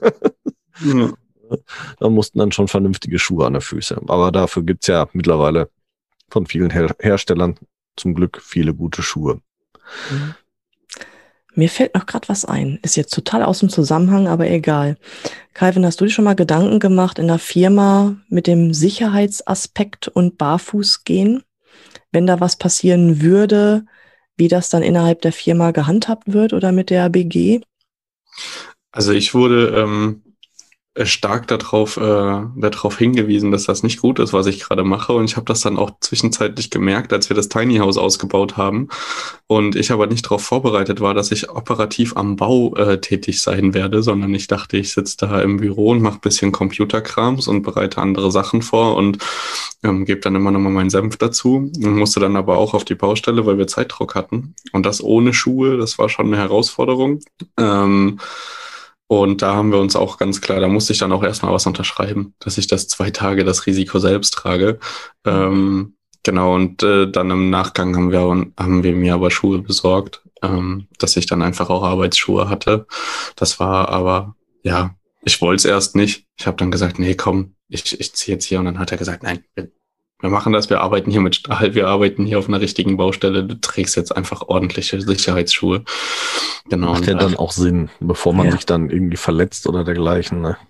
Ja. Da mussten dann schon vernünftige Schuhe an der Füße. Aber dafür gibt's ja mittlerweile von vielen Her- Herstellern zum Glück viele gute Schuhe. Mhm. Mir fällt noch gerade was ein. Ist jetzt total aus dem Zusammenhang, aber egal. Calvin, hast du dir schon mal Gedanken gemacht in der Firma mit dem Sicherheitsaspekt und Barfußgehen? Wenn da was passieren würde, wie das dann innerhalb der Firma gehandhabt wird oder mit der B G? Also ich wurde ähm, stark darauf, äh, darauf hingewiesen, dass das nicht gut ist, was ich gerade mache. Und ich habe das dann auch zwischenzeitlich gemerkt, als wir das Tiny House ausgebaut haben. Und ich aber nicht darauf vorbereitet war, dass ich operativ am Bau äh, tätig sein werde, sondern ich dachte, ich sitze da im Büro und mache ein bisschen Computerkrams und bereite andere Sachen vor und ähm, gebe dann immer nochmal meinen Senf dazu. Und musste dann aber auch auf die Baustelle, weil wir Zeitdruck hatten. Und das ohne Schuhe, das war schon eine Herausforderung. Ähm, Und da haben wir uns auch ganz klar, da musste ich dann auch erstmal was unterschreiben, dass ich das zwei Tage das Risiko selbst trage. Ähm, genau, und äh, dann im Nachgang haben wir, haben wir mir aber Schuhe besorgt, ähm, dass ich dann einfach auch Arbeitsschuhe hatte. Das war aber, ja, ich wollte es erst nicht. Ich habe dann gesagt, nee, komm, ich, ich ziehe jetzt hier. Und dann hat er gesagt, nein, wir, wir machen das, wir arbeiten hier mit Stahl, wir arbeiten hier auf einer richtigen Baustelle, du trägst jetzt einfach ordentliche Sicherheitsschuhe. Genau. Macht ja und, dann auch Sinn, bevor man Ja. sich dann irgendwie verletzt oder dergleichen. Ne?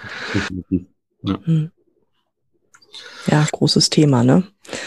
Ja. Hm. Ja, großes Thema, ne?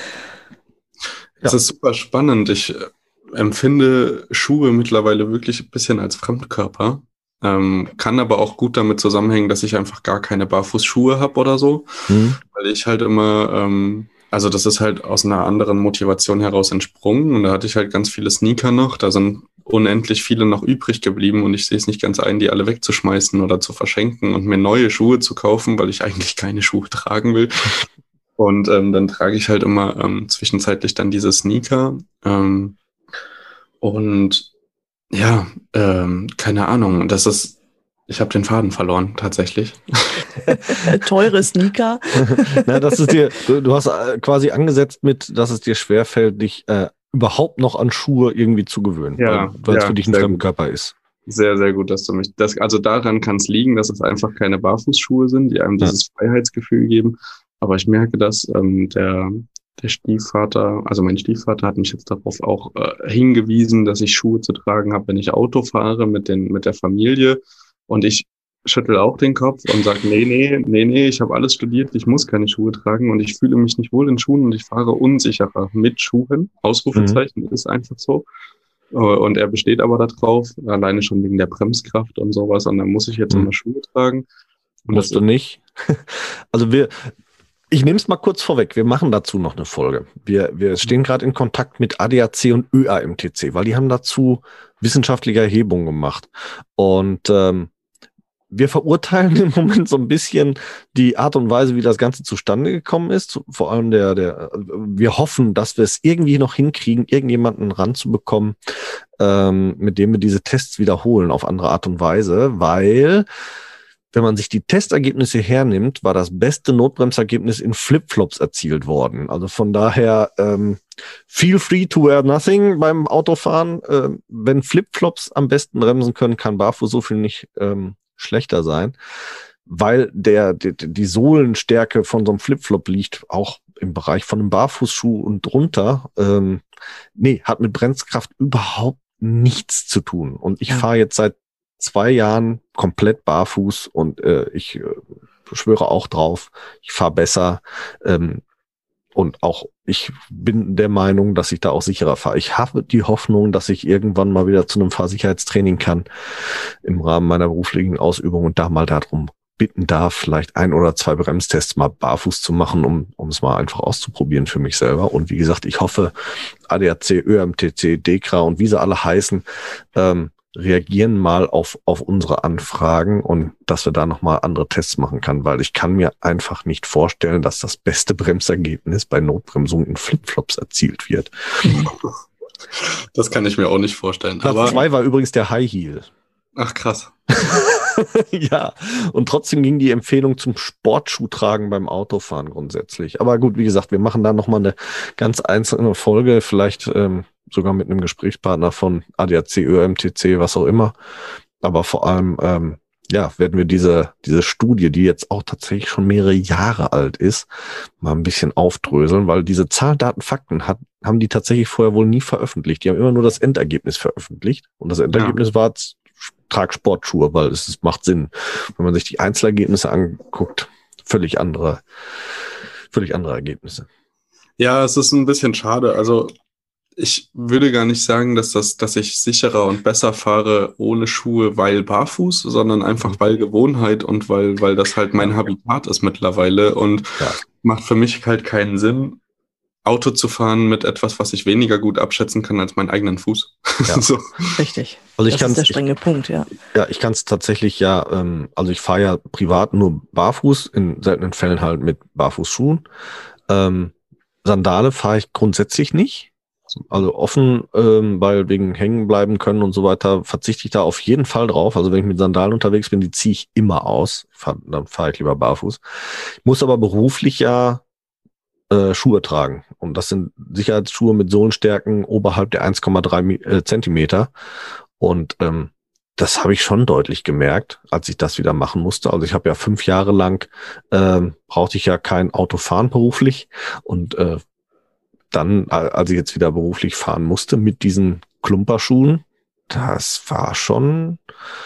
Es Ja. ist super spannend. Ich äh, empfinde Schuhe mittlerweile wirklich ein bisschen als Fremdkörper. Ähm, kann aber auch gut damit zusammenhängen, dass ich einfach gar keine Barfußschuhe habe oder so. Hm? Weil ich halt immer, ähm, also das ist halt aus einer anderen Motivation heraus entsprungen. Und da hatte ich halt ganz viele Sneaker noch. Da sind unendlich viele noch übrig geblieben und ich sehe es nicht ganz ein, die alle wegzuschmeißen oder zu verschenken und mir neue Schuhe zu kaufen, weil ich eigentlich keine Schuhe tragen will. Und ähm, dann trage ich halt immer ähm, zwischenzeitlich dann diese Sneaker. Ähm, und ja, ähm, keine Ahnung. Das ist, ich habe den Faden verloren, tatsächlich. Teure Sneaker. Na, das ist dir, du, du hast äh, quasi angesetzt mit, dass es dir schwerfällt, dich äh, überhaupt noch an Schuhe irgendwie zu gewöhnen, Ja, weil es ja, für dich ein sehr Fremdkörper ist. Sehr, sehr gut, dass du mich, das, also daran kann es liegen, dass es einfach keine Barfußschuhe sind, die einem Ja. dieses Freiheitsgefühl geben. Aber ich merke, dass ähm, der, der Stiefvater, also mein Stiefvater hat mich jetzt darauf auch äh, hingewiesen, dass ich Schuhe zu tragen habe, wenn ich Auto fahre mit den, mit der Familie. Und ich schüttel auch den Kopf und sage, nee, nee, nee, nee, ich habe alles studiert, ich muss keine Schuhe tragen und ich fühle mich nicht wohl in Schuhen und ich fahre unsicherer mit Schuhen. Ausrufezeichen, mhm. ist einfach so. Und er besteht aber darauf, alleine schon wegen der Bremskraft und sowas. Und dann muss ich jetzt Mhm. immer Schuhe tragen. Und Musst du nicht. Also wir, Ich nehme es mal kurz vorweg. Wir machen dazu noch eine Folge. Wir, wir stehen gerade in Kontakt mit A D A C und Ö A M T C, weil die haben dazu wissenschaftliche Erhebungen gemacht. Und ähm, wir verurteilen im Moment so ein bisschen die Art und Weise, wie das Ganze zustande gekommen ist. Vor allem der, der, wir hoffen, dass wir es irgendwie noch hinkriegen, irgendjemanden ranzubekommen, ähm, mit dem wir diese Tests wiederholen auf andere Art und Weise, weil wenn man sich die Testergebnisse hernimmt, war das beste Notbremsergebnis in Flipflops erzielt worden. Also von daher, ähm, feel free to wear nothing beim Autofahren. Ähm, wenn Flipflops am besten bremsen können, kann Barfuß so viel nicht ähm, schlechter sein, weil der die, die Sohlenstärke von so einem Flipflop liegt auch im Bereich von einem Barfußschuh und drunter. Ähm, nee, hat mit Bremskraft überhaupt nichts zu tun. Und ich ja. fahre jetzt seit zwei Jahren komplett barfuß und äh, ich äh, schwöre auch drauf, ich fahre besser ähm, und auch ich bin der Meinung, dass ich da auch sicherer fahre. Ich habe die Hoffnung, dass ich irgendwann mal wieder zu einem Fahrsicherheitstraining kann im Rahmen meiner beruflichen Ausübung und da mal darum bitten darf, vielleicht ein oder zwei Bremstests mal barfuß zu machen, um um es mal einfach auszuprobieren für mich selber. Und wie gesagt, ich hoffe, A D A C, Ö A M T C, DEKRA und wie sie alle heißen, ähm, reagieren mal auf auf unsere Anfragen und dass wir da nochmal andere Tests machen kann, weil ich kann mir einfach nicht vorstellen, dass das beste Bremsergebnis bei Notbremsung in Flipflops erzielt wird. Das kann ich mir auch nicht vorstellen. Platz aber zwei war übrigens der High Heel. Ach krass. Ja, und trotzdem ging die Empfehlung zum Sportschuhtragen beim Autofahren grundsätzlich. Aber gut, wie gesagt, wir machen da nochmal eine ganz einzelne Folge, vielleicht ähm, sogar mit einem Gesprächspartner von A D A C, Ö A M T C, was auch immer. Aber vor allem, ähm, ja, werden wir diese diese Studie, die jetzt auch tatsächlich schon mehrere Jahre alt ist, mal ein bisschen aufdröseln, weil diese Zahlen, Daten, Fakten hat, haben die tatsächlich vorher wohl nie veröffentlicht. Die haben immer nur das Endergebnis veröffentlicht. Und das Endergebnis ja. war, trag Sportschuhe, weil es, es macht Sinn. Wenn man sich die Einzelergebnisse anguckt, völlig andere, völlig andere Ergebnisse. Ja, es ist ein bisschen schade. Also ich würde gar nicht sagen, dass das, dass ich sicherer und besser fahre ohne Schuhe, weil barfuß, sondern einfach weil Gewohnheit und weil, weil das halt mein Habitat ist mittlerweile und ja. macht für mich halt keinen Sinn, Auto zu fahren mit etwas, was ich weniger gut abschätzen kann als meinen eigenen Fuß. Ja. So. Richtig. Also ich das ist der strenge ich, Punkt, ja. Ja, ich kann es tatsächlich ja, ähm, also ich fahre ja privat nur barfuß, in seltenen Fällen halt mit Barfußschuhen. Ähm, Sandale fahre ich grundsätzlich nicht. Also offen, ähm, weil wegen hängen bleiben können und so weiter, verzichte ich da auf jeden Fall drauf. Also wenn ich mit Sandalen unterwegs bin, die ziehe ich immer aus. Fahr, dann fahre ich lieber barfuß. Ich muss aber beruflich ja äh, Schuhe tragen. Und das sind Sicherheitsschuhe mit Sohlenstärken oberhalb der eins Komma drei äh, Zentimeter. Und ähm, das habe ich schon deutlich gemerkt, als ich das wieder machen musste. Also ich habe ja fünf Jahre lang, ähm, brauchte ich ja kein Auto fahren beruflich. Und äh, dann, als ich jetzt wieder beruflich fahren musste mit diesen Klumperschuhen, das war schon,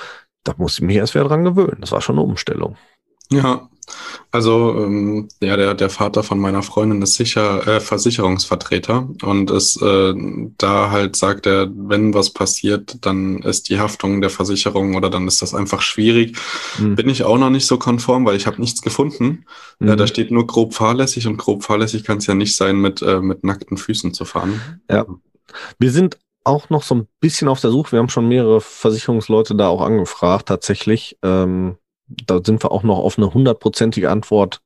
da musste ich mich erst wieder dran gewöhnen. Das war schon eine Umstellung. Ja, also ähm, ja, der, der Vater von meiner Freundin ist sicher äh, Versicherungsvertreter und ist äh, da halt sagt er, wenn was passiert, dann ist die Haftung der Versicherung oder dann ist das einfach schwierig. Mhm. Bin ich auch noch nicht so konform, weil ich habe nichts gefunden. Mhm. Äh, da steht nur grob fahrlässig und grob fahrlässig kann es ja nicht sein, mit, äh, mit nackten Füßen zu fahren. Ja, wir sind auch noch so ein bisschen auf der Suche. Wir haben schon mehrere Versicherungsleute da auch angefragt, tatsächlich. Ähm, Da sind wir auch noch auf eine hundertprozentige Antwort.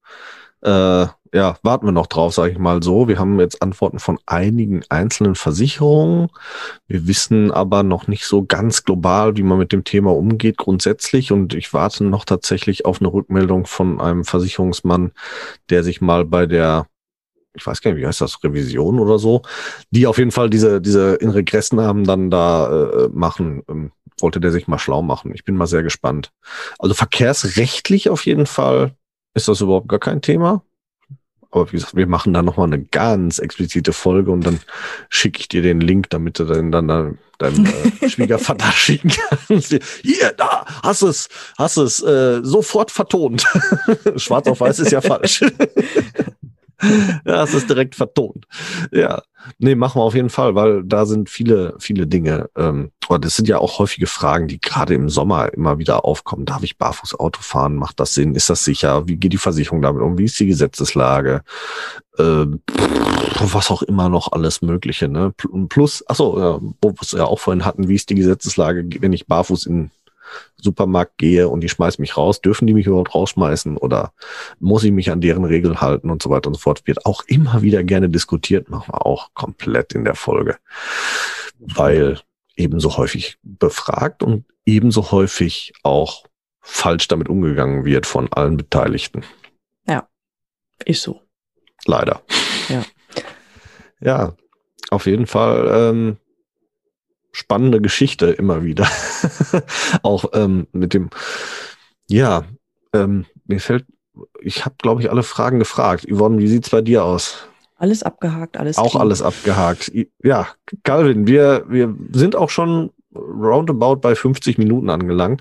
Äh, ja, warten wir noch drauf, sage ich mal so. Wir haben jetzt Antworten von einigen einzelnen Versicherungen. Wir wissen aber noch nicht so ganz global, wie man mit dem Thema umgeht grundsätzlich. Und ich warte noch tatsächlich auf eine Rückmeldung von einem Versicherungsmann, der sich mal bei der, ich weiß gar nicht, wie heißt das, Revision oder so, die auf jeden Fall diese diese in Regressnamen dann da äh, machen, ähm, wollte der sich mal schlau machen. Ich bin mal sehr gespannt. Also verkehrsrechtlich auf jeden Fall ist das überhaupt gar kein Thema. Aber wie gesagt, wir machen da nochmal eine ganz explizite Folge und dann schicke ich dir den Link, damit du dann, dann, dann deinem äh, Schwiegervater schicken kannst. Hier, da, hast es, hast es, äh, sofort vertont. Schwarz auf weiß ist ja falsch. Ja, es ist direkt vertont. Ja, nee, machen wir auf jeden Fall, weil da sind viele, viele Dinge. Ähm, aber das sind ja auch häufige Fragen, die gerade im Sommer immer wieder aufkommen. Darf ich barfuß Auto fahren? Macht das Sinn? Ist das sicher? Wie geht die Versicherung damit um? Wie ist die Gesetzeslage? Ähm, was auch immer noch alles Mögliche, ne? Plus, ach so, ja, wo wir es ja auch vorhin hatten, wie ist die Gesetzeslage, wenn ich barfuß in Supermarkt gehe und die schmeißen mich raus, dürfen die mich überhaupt rausschmeißen oder muss ich mich an deren Regeln halten und so weiter und so fort, wird auch immer wieder gerne diskutiert, machen wir auch komplett in der Folge, weil ebenso häufig befragt und ebenso häufig auch falsch damit umgegangen wird von allen Beteiligten. Ja, ist so. Leider. Ja. Ja, auf jeden Fall ähm, spannende Geschichte immer wieder. Auch ähm, mit dem, ja, ähm, mir fällt, ich habe, glaube ich, alle Fragen gefragt. Yvonne, wie sieht's bei dir aus? Alles abgehakt, alles Auch clean. alles abgehakt. Ja, Calvin, wir, wir sind auch schon roundabout bei fünfzig Minuten angelangt.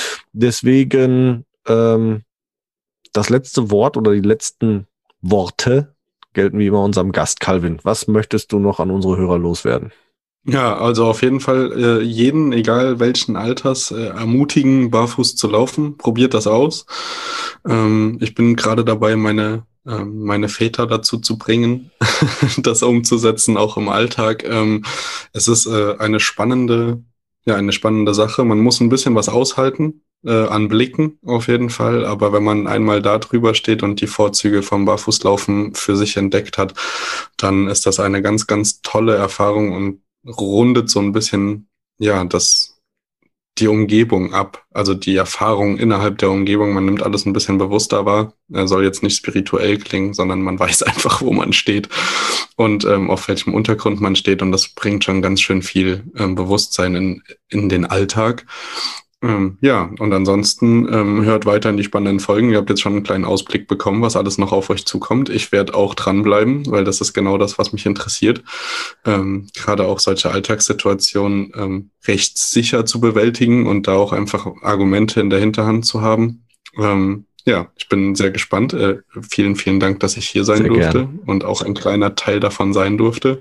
Deswegen ähm, das letzte Wort oder die letzten Worte gelten wie immer unserem Gast Calvin. Was möchtest du noch an unsere Hörer loswerden? Ja, also auf jeden Fall äh, jeden, egal welchen Alters, äh, ermutigen, barfuß zu laufen. Probiert das aus. Ähm, ich bin gerade dabei, meine ähm, meine Väter dazu zu bringen, das umzusetzen, auch im Alltag. Ähm, es ist äh, eine spannende, ja, eine spannende Sache. Man muss ein bisschen was aushalten, äh, an Blicken auf jeden Fall. Aber wenn man einmal da drüber steht und die Vorzüge vom Barfußlaufen für sich entdeckt hat, dann ist das eine ganz, ganz tolle Erfahrung und rundet so ein bisschen, ja, das, die Umgebung ab, also die Erfahrung innerhalb der Umgebung. Man nimmt alles ein bisschen bewusster wahr. Er soll jetzt nicht spirituell klingen, sondern man weiß einfach, wo man steht und ähm, auf welchem Untergrund man steht. Und das bringt schon ganz schön viel ähm, Bewusstsein in, in den Alltag. Ähm, ja, und ansonsten ähm, hört weiter in die spannenden Folgen. Ihr habt jetzt schon einen kleinen Ausblick bekommen, was alles noch auf euch zukommt. Ich werde auch dranbleiben, weil das ist genau das, was mich interessiert. Ähm, gerade auch solche Alltagssituationen ähm, recht sicher zu bewältigen und da auch einfach Argumente in der Hinterhand zu haben. Ähm, ja, ich bin sehr gespannt. Äh, vielen, vielen Dank, dass ich hier sein Sehr durfte gern. und auch ein kleiner Teil davon sein durfte.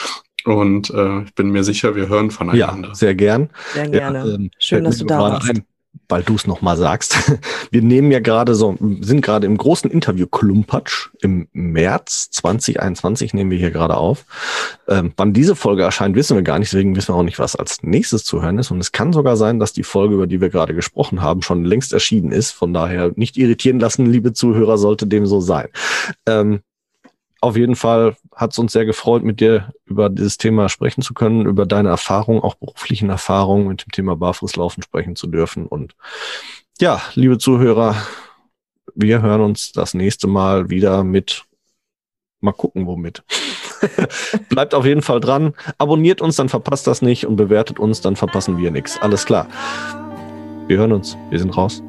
Und äh, ich bin mir sicher, wir hören voneinander. Ja, sehr gern. Sehr gerne. Ja, ähm, Schön, fällt dass mir du da gerade warst. ein, weil du es nochmal sagst. Wir nehmen ja gerade so, sind gerade im großen Interview Klumpatsch. Im März zwanzig einundzwanzig nehmen wir hier gerade auf. Ähm, wann diese Folge erscheint, wissen wir gar nicht. Deswegen wissen wir auch nicht, was als nächstes zu hören ist. Und es kann sogar sein, dass die Folge, über die wir gerade gesprochen haben, schon längst erschienen ist. Von daher nicht irritieren lassen, liebe Zuhörer, sollte dem so sein. Ähm, Auf jeden Fall hat es uns sehr gefreut, mit dir über dieses Thema sprechen zu können, über deine Erfahrungen, auch beruflichen Erfahrungen mit dem Thema Barfußlaufen sprechen zu dürfen. Und ja, liebe Zuhörer, wir hören uns das nächste Mal wieder mit, mal gucken womit. Bleibt auf jeden Fall dran, abonniert uns, dann verpasst das nicht und bewertet uns, dann verpassen wir nichts. Alles klar. Wir hören uns, wir sind raus.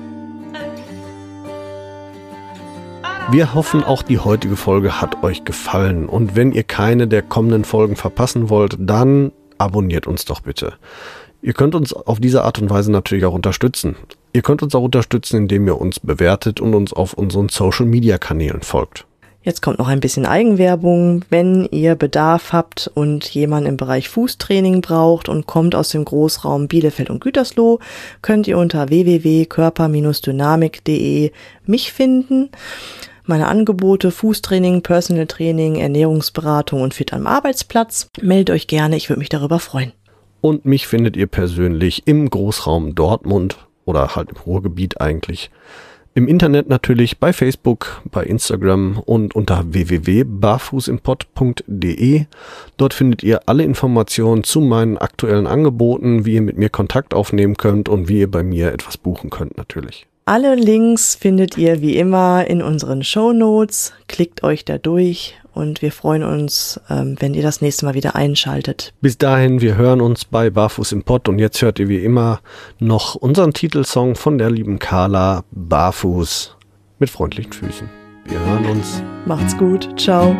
Wir hoffen, auch die heutige Folge hat euch gefallen. Und wenn ihr keine der kommenden Folgen verpassen wollt, dann abonniert uns doch bitte. Ihr könnt uns auf diese Art und Weise natürlich auch unterstützen. Ihr könnt uns auch unterstützen, indem ihr uns bewertet und uns auf unseren Social-Media-Kanälen folgt. Jetzt kommt noch ein bisschen Eigenwerbung. Wenn ihr Bedarf habt und jemand im Bereich Fußtraining braucht und kommt aus dem Großraum Bielefeld und Gütersloh, könnt ihr unter w w w punkt körper Bindestrich dynamik punkt de mich finden. Meine Angebote, Fußtraining, Personal Training, Ernährungsberatung und Fit am Arbeitsplatz. Meldet euch gerne, ich würde mich darüber freuen. Und mich findet ihr persönlich im Großraum Dortmund oder halt im Ruhrgebiet eigentlich. Im Internet natürlich, bei Facebook, bei Instagram und unter w w w punkt barfußimpod punkt de. Dort findet ihr alle Informationen zu meinen aktuellen Angeboten, wie ihr mit mir Kontakt aufnehmen könnt und wie ihr bei mir etwas buchen könnt natürlich. Alle Links findet ihr wie immer in unseren Shownotes. Klickt euch da durch und wir freuen uns, ähm, wenn ihr das nächste Mal wieder einschaltet. Bis dahin, wir hören uns bei Barfuß im Pott und jetzt hört ihr wie immer noch unseren Titelsong von der lieben Carla, Barfuß mit freundlichen Füßen. Wir hören uns. Macht's gut. Ciao.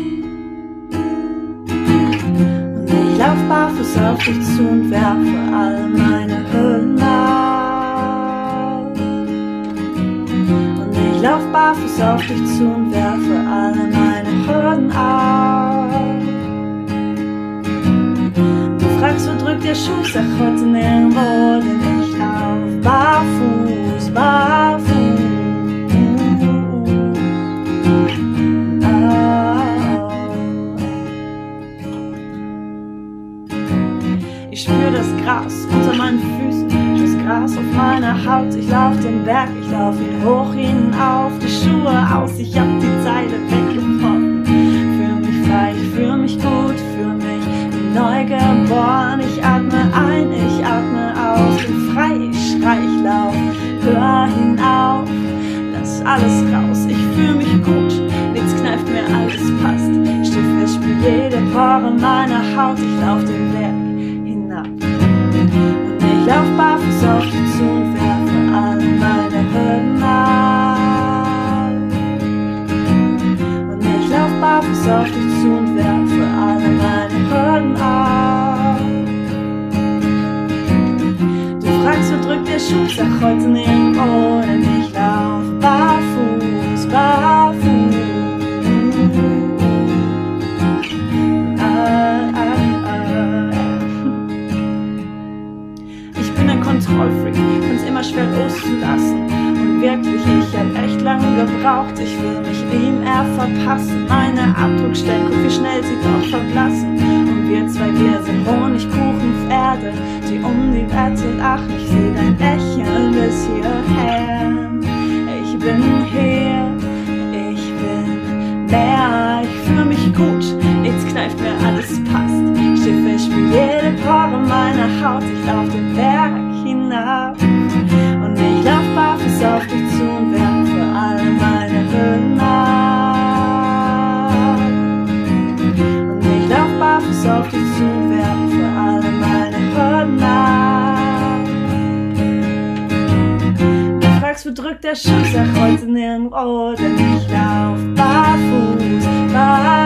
Barfuß auf dich zu und werfe all dich zu und werfe alle meine Hürden auf. Du fragst, wo drückt der Schuh, sag heute nirgendwo, denn ich lauf barfuß, barfuß. Ich spür das Gras unter meinen Füßen, das Gras auf meiner Haut. Ich lauf den Berg, ich lauf ihn hoch hinauf, die Schuhe aus, ich hab die Zeile weggebrochen. Fühl mich frei, ich fühl mich gut, fühl mich wie neu geboren. Ich atme ein, ich atme aus, bin frei, ich schrei, ich lauf, hör hinauf, lass alles raus. Ich fühl mich gut, nichts kneift mir, alles passt. Steh fest, spür jede Pore meiner Haut, ich lauf den Berg hinab. Und ich lauf barfuß auf dich zu und werfe alle meine Hürden ab. Und ich lauf barfuß auf dich zu und werfe alle meine Hürden ab. Du fragst, wo drückt der Schuh, sag heute nirgendwo, denn ich lauf barfuß, barfuß. Kontrollfreak, find's immer schwer loszulassen. Und wirklich, ich hab echt lange gebraucht. Ich will mich ihm eher verpassen. Meine Abdruckstellen, guck wie schnell sie doch verblassen. Und wir zwei, wir sind Honigkuchenpferde, die um die Wette lachen. Ich seh dein Lächeln bis hierher. Ich bin hier, ich bin mehr. Ich fühl mich gut, nichts kneift mir, alles passt. Steh fest, spür jede Pore meiner Haut. Ich lauf den Berg hinab. Und ich lauf barfuß auf dich zu und werfe alle meine Hürden ab. Und ich lauf barfuß auf dich zu und werfe alle meine Hürden ab. Du fragst, wo drückt der Schuh, sag heute nirgendwo, denn ich lauf barfuß, barfuß.